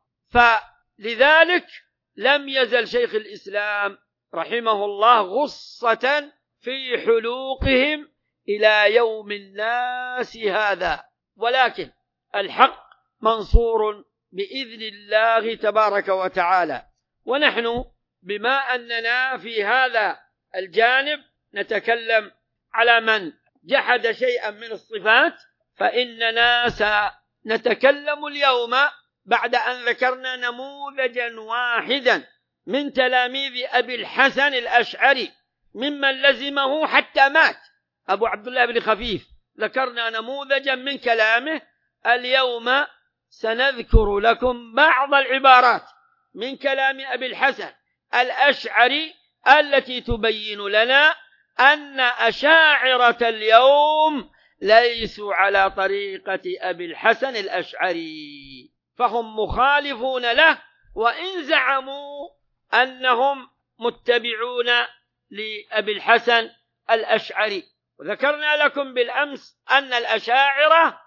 فلذلك لم يزل شيخ الإسلام رحمه الله غصة في حلوقهم إلى يوم الناس هذا، ولكن الحق منصور بإذن الله تبارك وتعالى. ونحن بما أننا في هذا الجانب نتكلم على من جحد شيئا من الصفات، فإننا سنتكلم اليوم بعد أن ذكرنا نموذجا واحدا من تلاميذ أبي الحسن الأشعري ممن لزمه حتى مات، أبو عبد الله بن خفيف. ذكرنا نموذجا من كلامه. اليوم سنذكر لكم بعض العبارات من كلام أبي الحسن الأشعري التي تبين لنا أن أشاعرة اليوم ليسوا على طريقة أبي الحسن الأشعري، فهم مخالفون له وإن زعموا أنهم متبعون لأبي الحسن الأشعري. وذكرنا لكم بالأمس أن الأشاعرة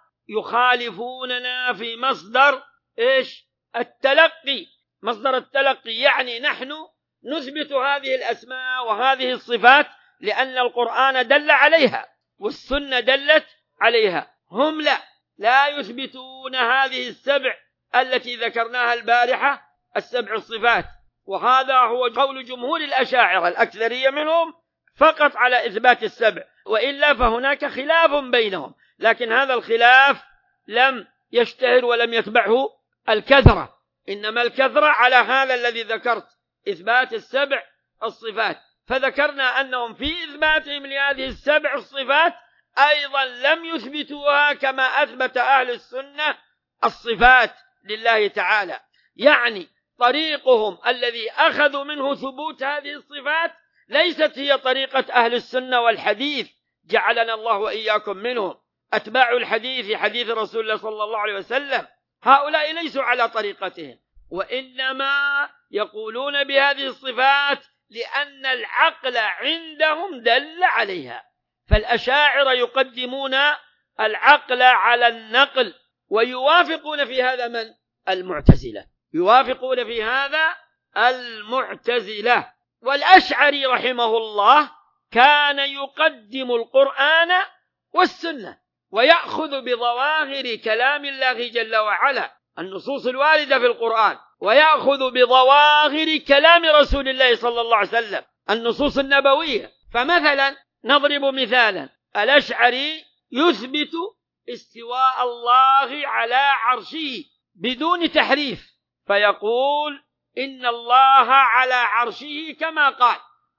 يخالفوننا في مصدر إيش؟ التلقي. مصدر التلقي يعني نحن نثبت هذه الأسماء وهذه الصفات لأن القرآن دل عليها والسنة دلت عليها. هم لا لا يثبتون هذه السبع التي ذكرناها البارحة، السبع الصفات. وهذا هو قول جمهور الأشاعرة الأكثرية منهم فقط على إثبات السبع، وإلا فهناك خلاف بينهم، لكن هذا الخلاف لم يشتهر ولم يتبعه الكثرة، إنما الكثرة على هذا الذي ذكرت، إثبات السبع الصفات. فذكرنا أنهم في إثباتهم لهذه السبع الصفات أيضا لم يثبتوها كما أثبت أهل السنة الصفات لله تعالى، يعني طريقهم الذي أخذوا منه ثبوت هذه الصفات ليست هي طريقة أهل السنة والحديث، جعلنا الله وإياكم منهم. أتباع الحديث حديث رسول الله صلى الله عليه وسلم هؤلاء ليسوا على طريقتهم، وإنما يقولون بهذه الصفات لأن العقل عندهم دل عليها. فالأشاعرة يقدمون العقل على النقل، ويوافقون في هذا من؟ المعتزلة، يوافقون في هذا المعتزلة. والأشعري رحمه الله كان يقدم القرآن والسنة ويأخذ بظواهر كلام الله جل وعلا، النصوص الواردة في القرآن، ويأخذ بظواهر كلام رسول الله صلى الله عليه وسلم، النصوص النبوية. فمثلا نضرب مثالا، الأشعري يثبت استواء الله على عرشه بدون تحريف، فيقول إن الله على عرشه كما قال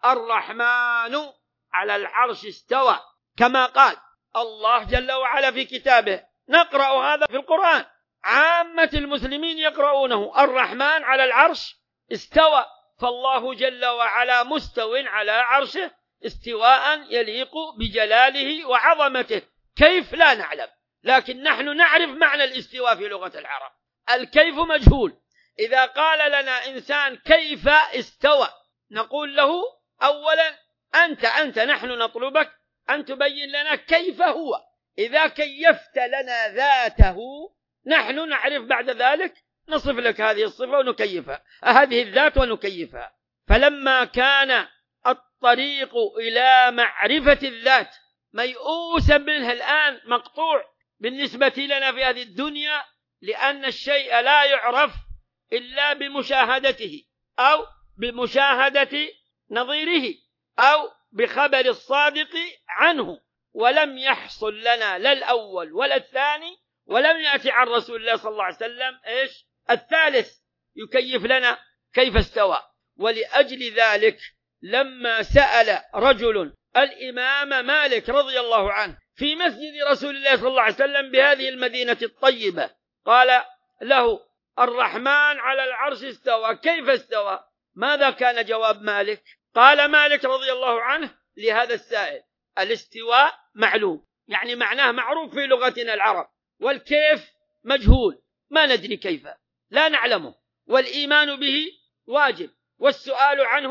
الرحمن على العرش استوى، كما قال الله جل وعلا في كتابه. نقرأ هذا في القرآن، عامة المسلمين يقرؤونه، الرحمن على العرش استوى، فالله جل وعلا مستو على عرشه استواء يليق بجلاله وعظمته. كيف؟ لا نعلم، لكن نحن نعرف معنى الاستواء في لغة العرب. الكيف مجهول. إذا قال لنا إنسان كيف استوى نقول له أولا أنت أنت نحن نطلبك أن تبين لنا كيف هو. إذا كيفت لنا ذاته نحن نعرف بعد ذلك نصف لك هذه الصفة ونكيفها، هذه الذات ونكيفها. فلما كان الطريق إلى معرفة الذات ميؤوسا منها الآن، مقطوع بالنسبة لنا في هذه الدنيا، لأن الشيء لا يعرف إلا بمشاهدته أو بمشاهدة نظيره أو بخبر الصادق عنه، ولم يحصل لنا لا الأول ولا الثاني، ولم يأتي عن رسول الله صلى الله عليه وسلم إيش الثالث يكيف لنا كيف استوى. ولأجل ذلك لما سأل رجل الإمام مالك رضي الله عنه في مسجد رسول الله صلى الله عليه وسلم بهذه المدينة الطيبة، قال له الرحمن على العرش استوى، كيف استوى؟ ماذا كان جواب مالك؟ قال مالك رضي الله عنه لهذا السائل الاستواء معلوم، يعني معناه معروف في لغتنا العرب، والكيف مجهول ما ندري كيف، لا نعلمه، والإيمان به واجب، والسؤال عنه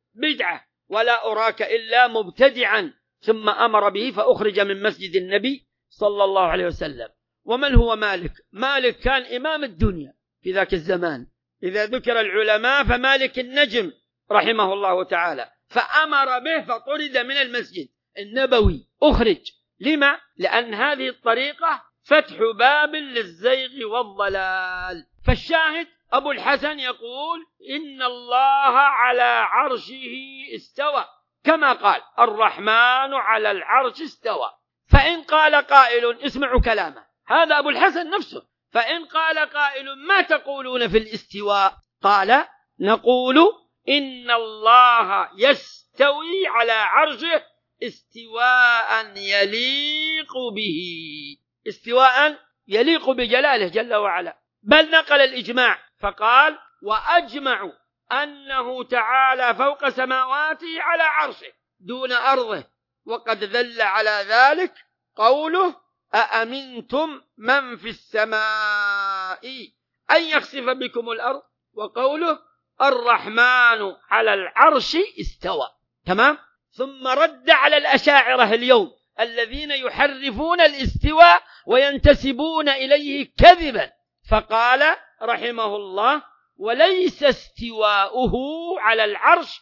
بدعة ولا أراك إلا مبتدعا، ثم أمر به فأخرج من مسجد النبي صلى الله عليه وسلم. ومن هو مالك؟ مالك كان إمام الدنيا في ذاك الزمان، إذا ذكر العلماء فمالك النجم رحمه الله تعالى، فأمر به فطرد من المسجد النبوي، أخرج. لما؟ لأن هذه الطريقة فتح باب للزيغ والضلال. فالشاهد أبو الحسن يقول إن الله على عرشه استوى، كما قال الرحمن على العرش استوى. فإن قال قائل، اسمعوا كلامه، هذا أبو الحسن نفسه، فإن قال قائل ما تقولون في الاستواء؟ قال نقول إن الله يستوي على عرشه استواء يليق به، استواء يليق بجلاله جل وعلا. بل نقل الإجماع فقال وأجمع أنه تعالى فوق سماواته على عرشه دون أرضه، وقد دل على ذلك قوله أأمنتم من في السماء أن يخسف بكم الأرض، وقوله الرحمن على العرش استوى. تمام. ثم رد على الأشاعرة اليوم الذين يحرفون الاستواء وينتسبون إليه كذبا، فقال رحمه الله وليس استواؤه على العرش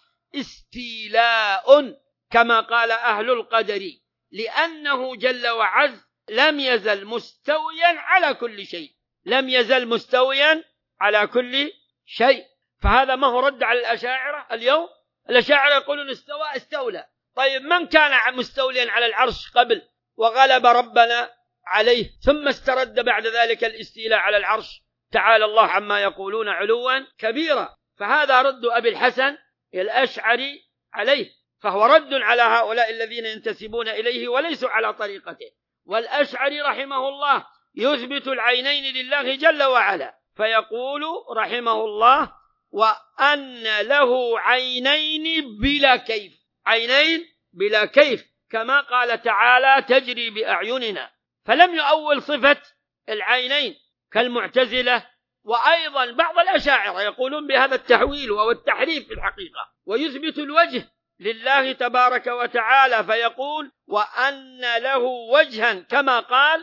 استيلاء كما قال أهل القدر، لأنه جل وعز لم يزل مستويا على كل شيء، لم يزل مستويا على كل شيء. فهذا ما هو رد على الأشاعرة اليوم. الأشاعرة يقولون استوى استولى. طيب من كان مستوليا على العرش قبل وغلب ربنا عليه ثم استرد بعد ذلك الاستيلاء على العرش؟ تعالى الله عما يقولون علوا كبيرا. فهذا رد أبي الحسن الأشعري عليه، فهو رد على هؤلاء الذين ينتسبون إليه وليسوا على طريقته. والأشعري رحمه الله يثبت العينين لله جل وعلا، فيقول رحمه الله وأن له عينين بلا كيف، عينين بلا كيف، كما قال تعالى تجري بأعيننا. فلم يؤول صفة العينين كالمعتزلة، وأيضا بعض الأشاعرة يقولون بهذا التحويل وهو التحريف في الحقيقة. ويثبت الوجه لله تبارك وتعالى فيقول وأن له وجها كما قال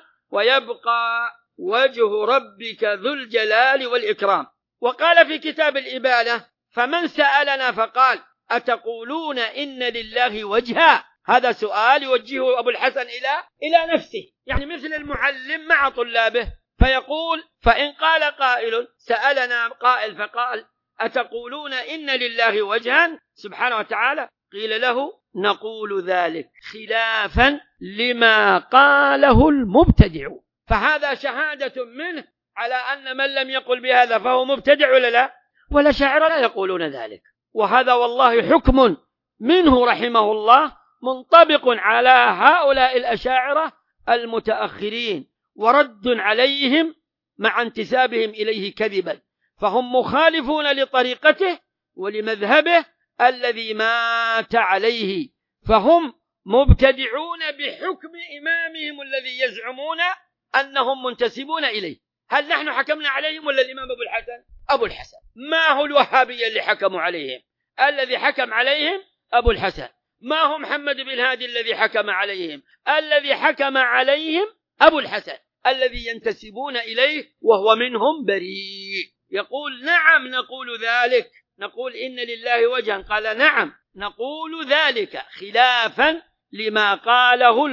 ويبقى وجه ربك ذو الجلال والإكرام. وقال في كتاب الإبانة فمن سألنا فقال أتقولون إن لله وجها؟ هذا سؤال يوجهه أبو الحسن إلى إلى نفسه، يعني مثل المعلم مع طلابه، فيقول فإن قال قائل، سألنا قائل فقال أتقولون إن لله وجها سبحانه وتعالى، قيل له نقول ذلك خلافا لما قاله المبتدع. فهذا شهادة منه على أن من لم يقل بهذا فهو مبتدع ولا لا؟ ولا شاعر لا يقولون ذلك. وهذا والله حكم منه رحمه الله منطبق على هؤلاء الأشاعرة المتأخرين، ورد عليهم مع انتسابهم إليه كذبا، فهم مخالفون لطريقته ولمذهبه الذي مات عليه، فهم مبتدعون بحكم إمامهم الذي يزعمون أنهم منتسبون إليه. هل نحن حكمنا عليهم ولا الإمام أبو الحسن؟ أبو الحسن. ما هو الوهابية اللي حكموا عليهم؟ الذي حكم عليهم أبو الحسن. ما هو محمد بن هادي الذي حكم عليهم؟ الذي حكم عليهم أبو الحسن الذي ينتسبون إليه وهو منهم بريء. يقول نعم نقول ذلك، نقول إن لله وجها، قال نعم نقول ذلك خلافا لما قاله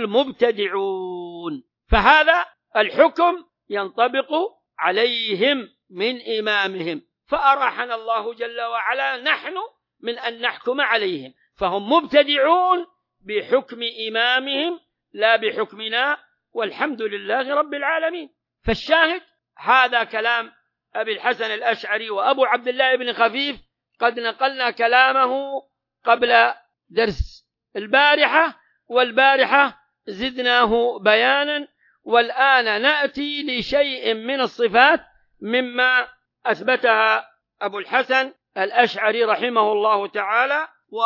المبتدعون. فهذا الحكم ينطبق عليهم من إمامهم، فأراحنا الله جل وعلا نحن من أن نحكم عليهم، فهم مبتدعون بحكم إمامهم لا بحكمنا، والحمد لله رب العالمين. فالشاهد هذا كلام أبي الحسن الأشعري. وأبو عبد الله بن خفيف قد نقلنا كلامه قبل درس البارحة، والبارحة زدناه بيانا، والآن نأتي لشيء من الصفات مما أثبتها أبو الحسن الأشعري رحمه الله تعالى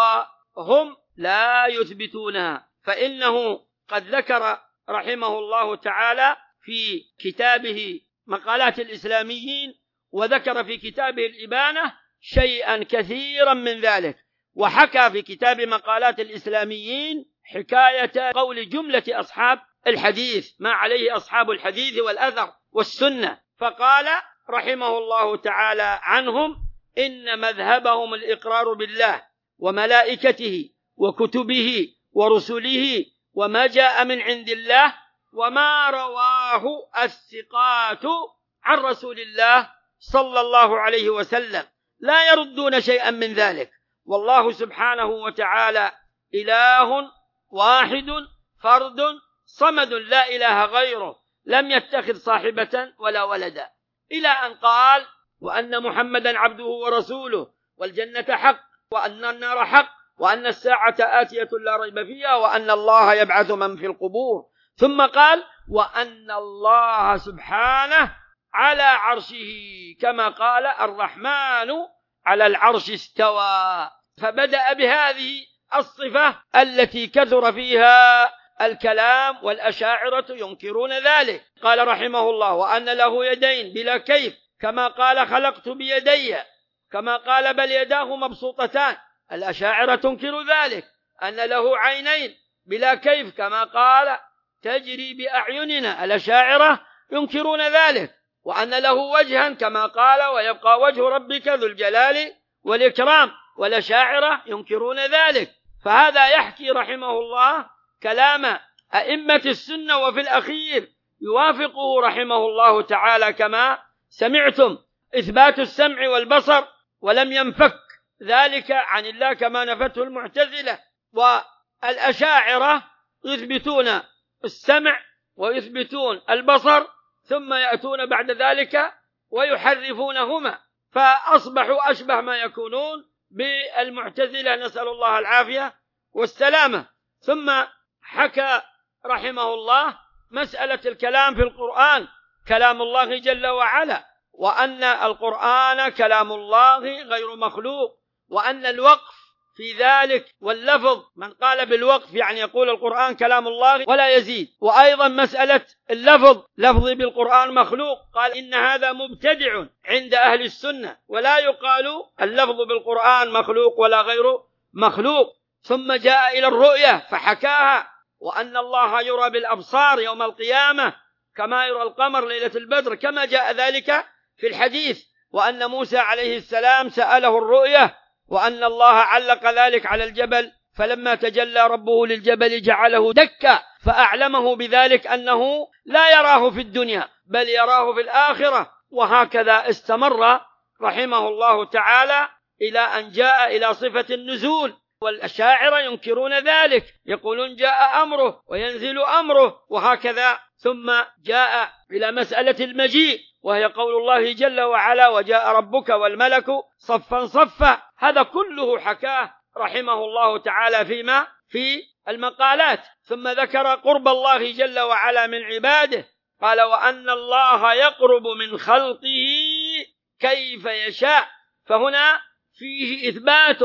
وهم لا يثبتونها. فإنه قد ذكر رحمه الله تعالى في كتابه مقالات الإسلاميين، وذكر في كتابه الإبانة شيئا كثيرا من ذلك، وحكى في كتاب مقالات الإسلاميين حكاية قول جملة أصحاب الحديث ما عليه أصحاب الحديث والأثر والسنة، فقال رحمه الله تعالى عنهم: إن مذهبهم الإقرار بالله وملائكته وكتبه ورسله وما جاء من عند الله وما رواه الثقات عن رسول الله صلى الله عليه وسلم، لا يردون شيئا من ذلك. والله سبحانه وتعالى إله واحد فرد صمد لا إله غيره، لم يتخذ صاحبة ولا ولدا، إلى أن قال: وأن محمدا عبده ورسوله، والجنة حق، وأن النار حق، وأن الساعة آتية لا ريب فيها، وأن الله يبعث من في القبور. ثم قال: وأن الله سبحانه على عرشه، كما قال: الرحمن على العرش استوى. فبدأ بهذه الصفة التي كثر فيها الكلام، والأشاعرة ينكرون ذلك. قال رحمه الله: وأن له يدين بلا كيف، كما قال: خلقت بيدي، كما قال: بل يداه مبسوطتان. الأشاعرة تنكر ذلك. أن له عينين بلا كيف، كما قال: تجري بأعيننا. الأشاعرة ينكرون ذلك. وأن له وجها، كما قال: ويبقى وجه ربك ذو الجلال والإكرام. والأشاعرة ينكرون ذلك. فهذا يحكي رحمه الله كلام أئمة السنة، وفي الأخير يوافقه رحمه الله تعالى كما سمعتم: إثبات السمع والبصر، ولم ينفك ذلك عن الله كما نفته المعتزلة. والأشاعرة يثبتون السمع ويثبتون البصر، ثم يأتون بعد ذلك ويحرفونهما، فأصبحوا أشبه ما يكونون بالمعتزلة، نسأل الله العافية والسلامة. ثم حكى رحمه الله مسألة الكلام في القرآن كلام الله جل وعلا، وأن القرآن كلام الله غير مخلوق، وأن الوقف في ذلك واللفظ، من قال بالوقف يعني يقول القرآن كلام الله ولا يزيد. وأيضا مسألة اللفظ، لفظي بالقرآن مخلوق، قال: إن هذا مبتدع عند أهل السنة، ولا يقال اللفظ بالقرآن مخلوق ولا غير مخلوق. ثم جاء إلى الرؤية فحكاها، وأن الله يرى بالأبصار يوم القيامة كما يرى القمر ليلة البدر، كما جاء ذلك في الحديث. وأن موسى عليه السلام سأله الرؤية، وأن الله علق ذلك على الجبل، فلما تجلى ربه للجبل جعله دكا، فأعلمه بذلك أنه لا يراه في الدنيا بل يراه في الآخرة. وهكذا استمر رحمه الله تعالى إلى أن جاء إلى صفة النزول. والأشاعرة ينكرون ذلك، يقولون جاء أمره وينزل أمره، وهكذا. ثم جاء إلى مسألة المجيء، وهي قول الله جل وعلا: وجاء ربك والملك صفا صفا. هذا كله حكاه رحمه الله تعالى فيما في المقالات. ثم ذكر قرب الله جل وعلا من عباده، قال: وأن الله يقرب من خلقه كيف يشاء. فهنا فيه إثبات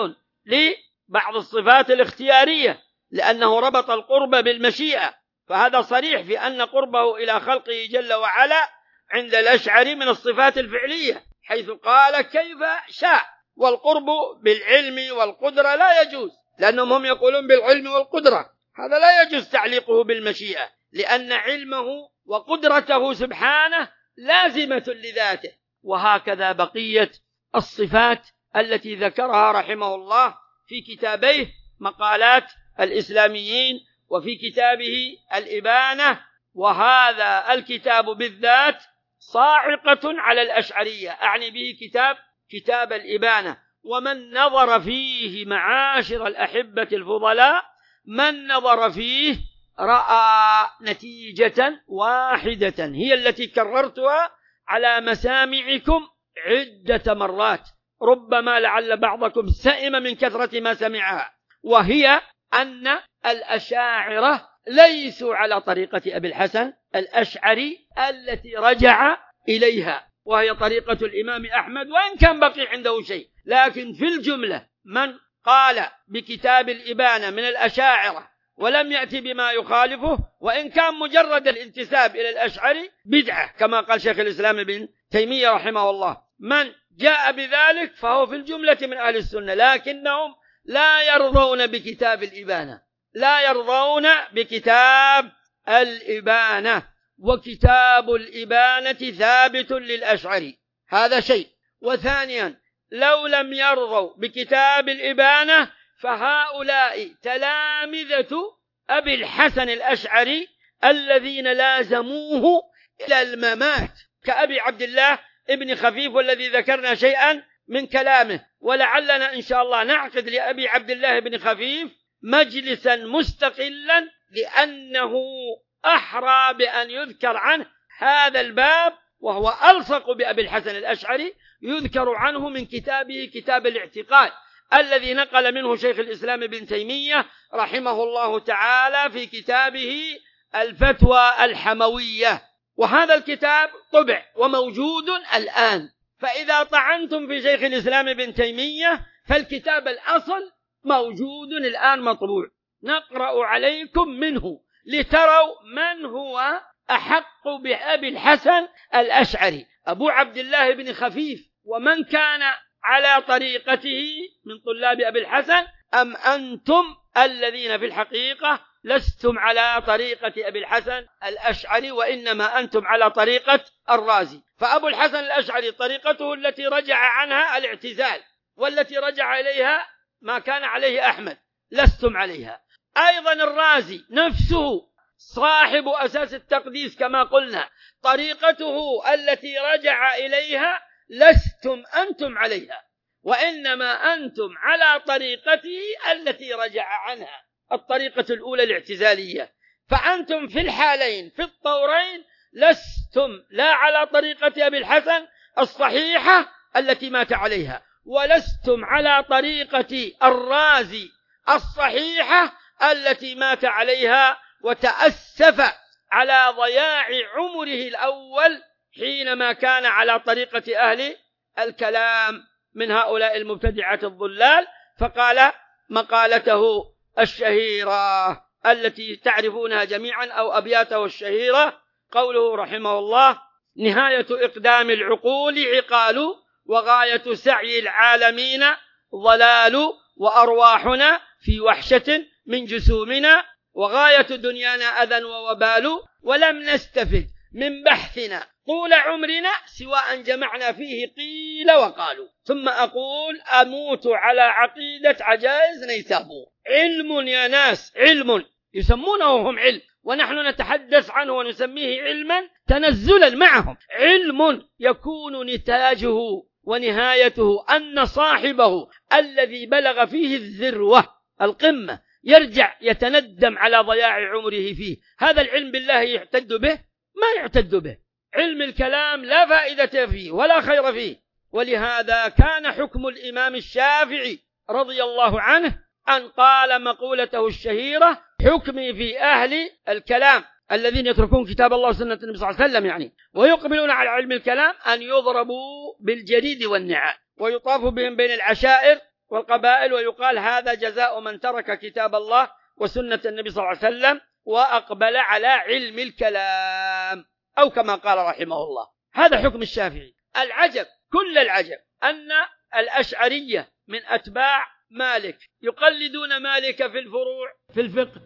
لبعض الصفات الاختيارية، لأنه ربط القرب بالمشيئة، فهذا صريح في أن قربه إلى خلقه جل وعلا عند الأشعري من الصفات الفعلية، حيث قال كيف شاء. والقرب بالعلم والقدرة لا يجوز، لأنهم هم يقولون بالعلم والقدرة، هذا لا يجوز تعليقه بالمشيئة، لأن علمه وقدرته سبحانه لازمة لذاته. وهكذا بقية الصفات التي ذكرها رحمه الله في كتابيه مقالات الإسلاميين، وفي كتابه الإبانة. وهذا الكتاب بالذات صاعقة على الأشعرية، أعني به كتاب كتاب الإبانة. ومن نظر فيه معاشر الأحبة الفضلاء، من نظر فيه رأى نتيجة واحدة هي التي كررتها على مسامعكم عدة مرات، ربما لعل بعضكم سئم من كثرة ما سمعها، وهي أن الأشاعرة ليسوا على طريقة أبي الحسن الأشعري التي رجع إليها، وهي طريقة الإمام أحمد، وإن كان بقي عنده شيء، لكن في الجملة من قال بكتاب الإبانة من الأشاعرة ولم يأتي بما يخالفه، وإن كان مجرد الانتساب إلى الأشعري بدعة، كما قال شيخ الإسلام ابن تيمية رحمه الله، من جاء بذلك فهو في الجملة من أهل السنة، لكنهم لا يرضون بكتاب الإبانة، لا يرضون بكتاب الإبانة، وكتاب الإبانة ثابت للأشعري، هذا شيء. وثانيا لو لم يرضوا بكتاب الإبانة فهؤلاء تلامذة أبي الحسن الأشعري الذين لازموه إلى الممات، كأبي عبد الله ابن خفيف والذي ذكرنا شيئا من كلامه، ولعلنا إن شاء الله نعقد لأبي عبد الله ابن خفيف مجلسا مستقلا، لأنه أحرى بأن يذكر عنه هذا الباب، وهو ألصق بأبي الحسن الأشعري، يذكر عنه من كتابه كتاب الاعتقاد الذي نقل منه شيخ الإسلام ابن تيمية رحمه الله تعالى في كتابه الفتوى الحموية، وهذا الكتاب طبع وموجود الآن. فإذا طعنتم في شيخ الإسلام ابن تيمية فالكتاب الأصل موجود الآن مطبوع، نقرأ عليكم منه لتروا من هو أحق بأبي الحسن الأشعري، أبو عبد الله بن خفيف، ومن كان على طريقته من طلاب أبي الحسن، أم أنتم الذين في الحقيقة لستم على طريقة أبي الحسن الأشعري، وإنما أنتم على طريقة الرازي. فأبو الحسن الأشعري طريقته التي رجع عنها الاعتزال، والتي رجع إليها ما كان عليه أحمد، لستم عليها. أيضا الرازي نفسه صاحب أساس التقديس كما قلنا، طريقته التي رجع إليها لستم أنتم عليها، وإنما أنتم على طريقته التي رجع عنها، الطريقة الأولى الاعتزالية. فأنتم في الحالين في الطورين لستم لا على طريقة أبي الحسن الصحيحة التي مات عليها، ولستم على طريقة الرازي الصحيحة التي مات عليها، وتأسف على ضياع عمره الأول حينما كان على طريقة أهل الكلام من هؤلاء المبتدعة الضلال، فقال مقالته الشهيرة التي تعرفونها جميعا أو أبياته الشهيرة، قوله رحمه الله: نهاية إقدام العقول عقال، وغاية سعي العالمين ضلال، وأرواحنا في وحشة من جسومنا، وغاية دنيانا أذى ووبال، ولم نستفد من بحثنا طول عمرنا سوى أن جمعنا فيه قيل وقالوا. ثم أقول أموت على عقيدة عجائز نيسابور. علم يا ناس، علم يسمونه هم علم، ونحن نتحدث عنه ونسميه علما تنزلا معهم. علم يكون نتاجه ونهايته أن صاحبه الذي بلغ فيه الذروة القمة يرجع يتندم على ضياع عمره فيه. هذا العلم بالله يعتد به؟ ما يعتد به. علم الكلام لا فائدة فيه ولا خير فيه. ولهذا كان حكم الإمام الشافعي رضي الله عنه أن قال مقولته الشهيرة: حكمي في أهل الكلام الذين يتركون كتاب الله وسنة النبي صلى الله عليه وسلم يعني ويقبلون على علم الكلام أن يضربوا بالجريد والنعال ويطاف بهم بين العشائر والقبائل، ويقال هذا جزاء من ترك كتاب الله وسنة النبي صلى الله عليه وسلم وأقبل على علم الكلام، أو كما قال رحمه الله. هذا حكم الشافعي. العجب كل العجب أن الأشعرية من أتباع مالك يقلدون مالك في الفروع في الفقه،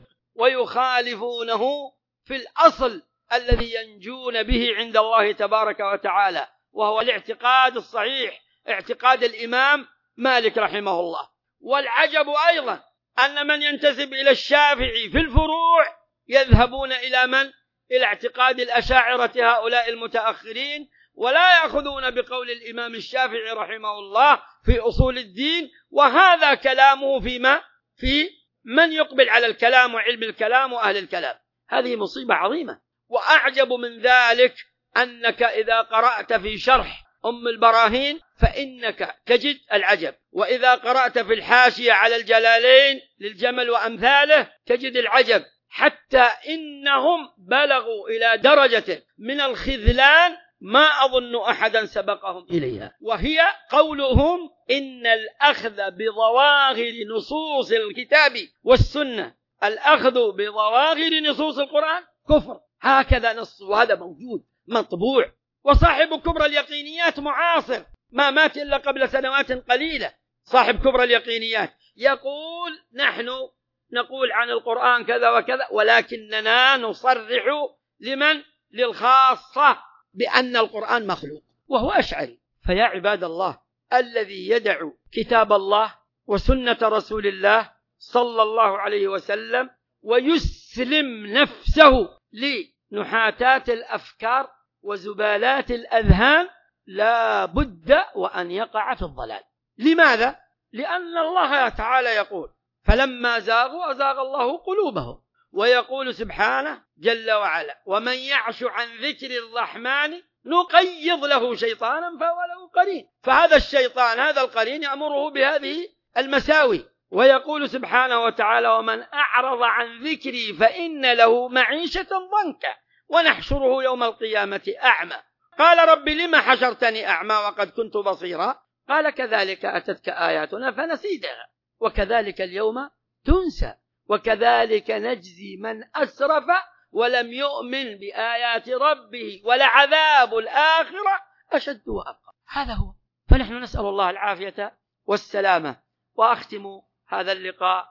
ويخالفونه في الأصل الذي ينجون به عند الله تبارك وتعالى، وهو الاعتقاد الصحيح، اعتقاد الإمام مالك رحمه الله. والعجب أيضا أن من ينتسب إلى الشافعي في الفروع يذهبون إلى من؟ إلى اعتقاد الأشاعرة هؤلاء المتأخرين، ولا يأخذون بقول الإمام الشافعي رحمه الله في أصول الدين. وهذا كلامه فيما في من يقبل على الكلام وعلم الكلام وأهل الكلام. هذه مصيبة عظيمة. وأعجب من ذلك أنك إذا قرأت في شرح أم البراهين فإنك تجد العجب، وإذا قرأت في الحاشية على الجلالين للجمل وأمثاله تجد العجب، حتى إنهم بلغوا إلى درجة من الخذلان ما أظن أحدا سبقهم إليها، وهي قولهم إن الأخذ بظواهر نصوص الكتاب والسنة، الأخذ بظواهر نصوص القرآن كفر. هكذا نص، وهذا موجود مطبوع. وصاحب كبرى اليقينيات معاصر، ما مات إلا قبل سنوات قليلة، صاحب كبرى اليقينيات يقول نحن نقول عن القرآن كذا وكذا، ولكننا نصرح لمن؟ للخاصة بأن القرآن مخلوق، وهو أشعري. فيا عباد الله، الذي يدع كتاب الله وسنة رسول الله صلى الله عليه وسلم ويسلم نفسه لنحاتات الأفكار وزبالات الأذهان لا بد وأن يقع في الضلال. لماذا؟ لأن الله تعالى يقول فلما زاغوا أزاغ الله قلوبهم، ويقول سبحانه جل وعلا ومن يعش عن ذكر الرحمن نقيض له شيطانا فهو له قرين. فهذا الشيطان هذا القرين يأمره بهذه المساوي. ويقول سبحانه وتعالى ومن أعرض عن ذكري فإن له معيشة ضنكا ونحشره يوم القيامة أعمى. قال رب لما حشرتني أعمى وقد كنت بصيرا؟ قال كذلك أتتك آياتنا فنسيتها وكذلك اليوم تنسى وكذلك نجزي من أسرف ولم يؤمن بآيات ربه ولعذاب الآخرة أشد وأبقى. هذا هو. فنحن نسأل الله العافية والسلامة. وأختم هذا اللقاء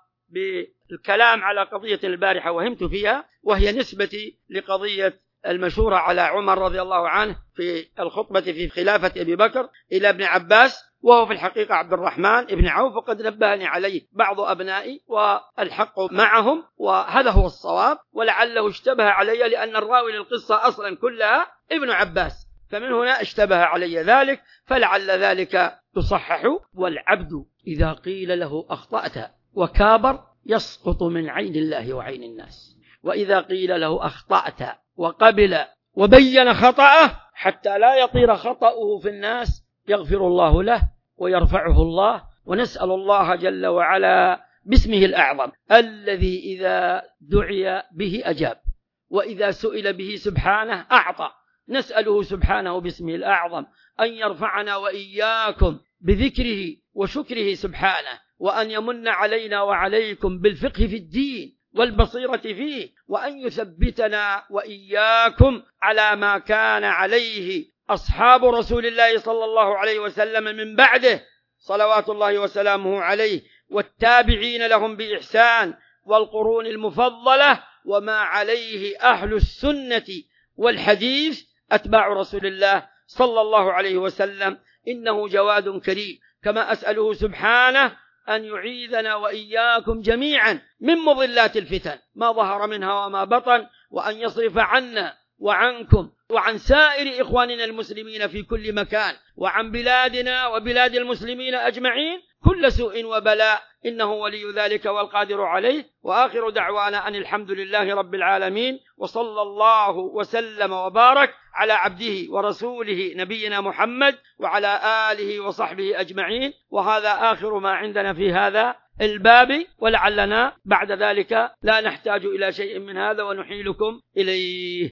بالكلام على قضية البارحة وهمت فيها، وهي نسبتي لقضية المشورة على عمر رضي الله عنه في الخطبة في خلافة أبي بكر إلى ابن عباس، وهو في الحقيقة عبد الرحمن ابن عوف، وقد نبهني عليه بعض أبنائي والحق معهم، وهذا هو الصواب، ولعله اشتبه علي لأن الراوي للقصة أصلا كلها ابن عباس، فمن هنا اشتبه علي ذلك، فلعل ذلك تصحح. والعبد إذا قيل له أخطأت وكابر يسقط من عين الله وعين الناس، وإذا قيل له أخطأت وقبل وبين خطأه حتى لا يطير خطأه في الناس يغفر الله له ويرفعه الله. ونسأل الله جل وعلا باسمه الأعظم الذي إذا دعي به أجاب وإذا سئل به سبحانه أعطى، نسأله سبحانه باسمه الأعظم أن يرفعنا وإياكم بذكره وشكره سبحانه، وأن يمن علينا وعليكم بالفقه في الدين والبصيرة فيه، وأن يثبتنا وإياكم على ما كان عليه أصحاب رسول الله صلى الله عليه وسلم من بعده صلوات الله وسلامه عليه، والتابعين لهم بإحسان، والقرون المفضلة، وما عليه أهل السنة والحديث أتباع رسول الله صلى الله عليه وسلم. إنه جواد كريم. كما أسأله سبحانه أن يعيذنا وإياكم جميعا من مضلات الفتن ما ظهر منها وما بطن، وأن يصرف عنا وعنكم وعن سائر إخواننا المسلمين في كل مكان، وعن بلادنا وبلاد المسلمين أجمعين كل سوء وبلاء، إنه ولي ذلك والقادر عليه. وآخر دعوانا أن الحمد لله رب العالمين، وصلى الله وسلم وبارك على عبده ورسوله نبينا محمد وعلى آله وصحبه أجمعين. وهذا آخر ما عندنا في هذا الباب، ولعلنا بعد ذلك لا نحتاج إلى شيء من هذا ونحيلكم إليه.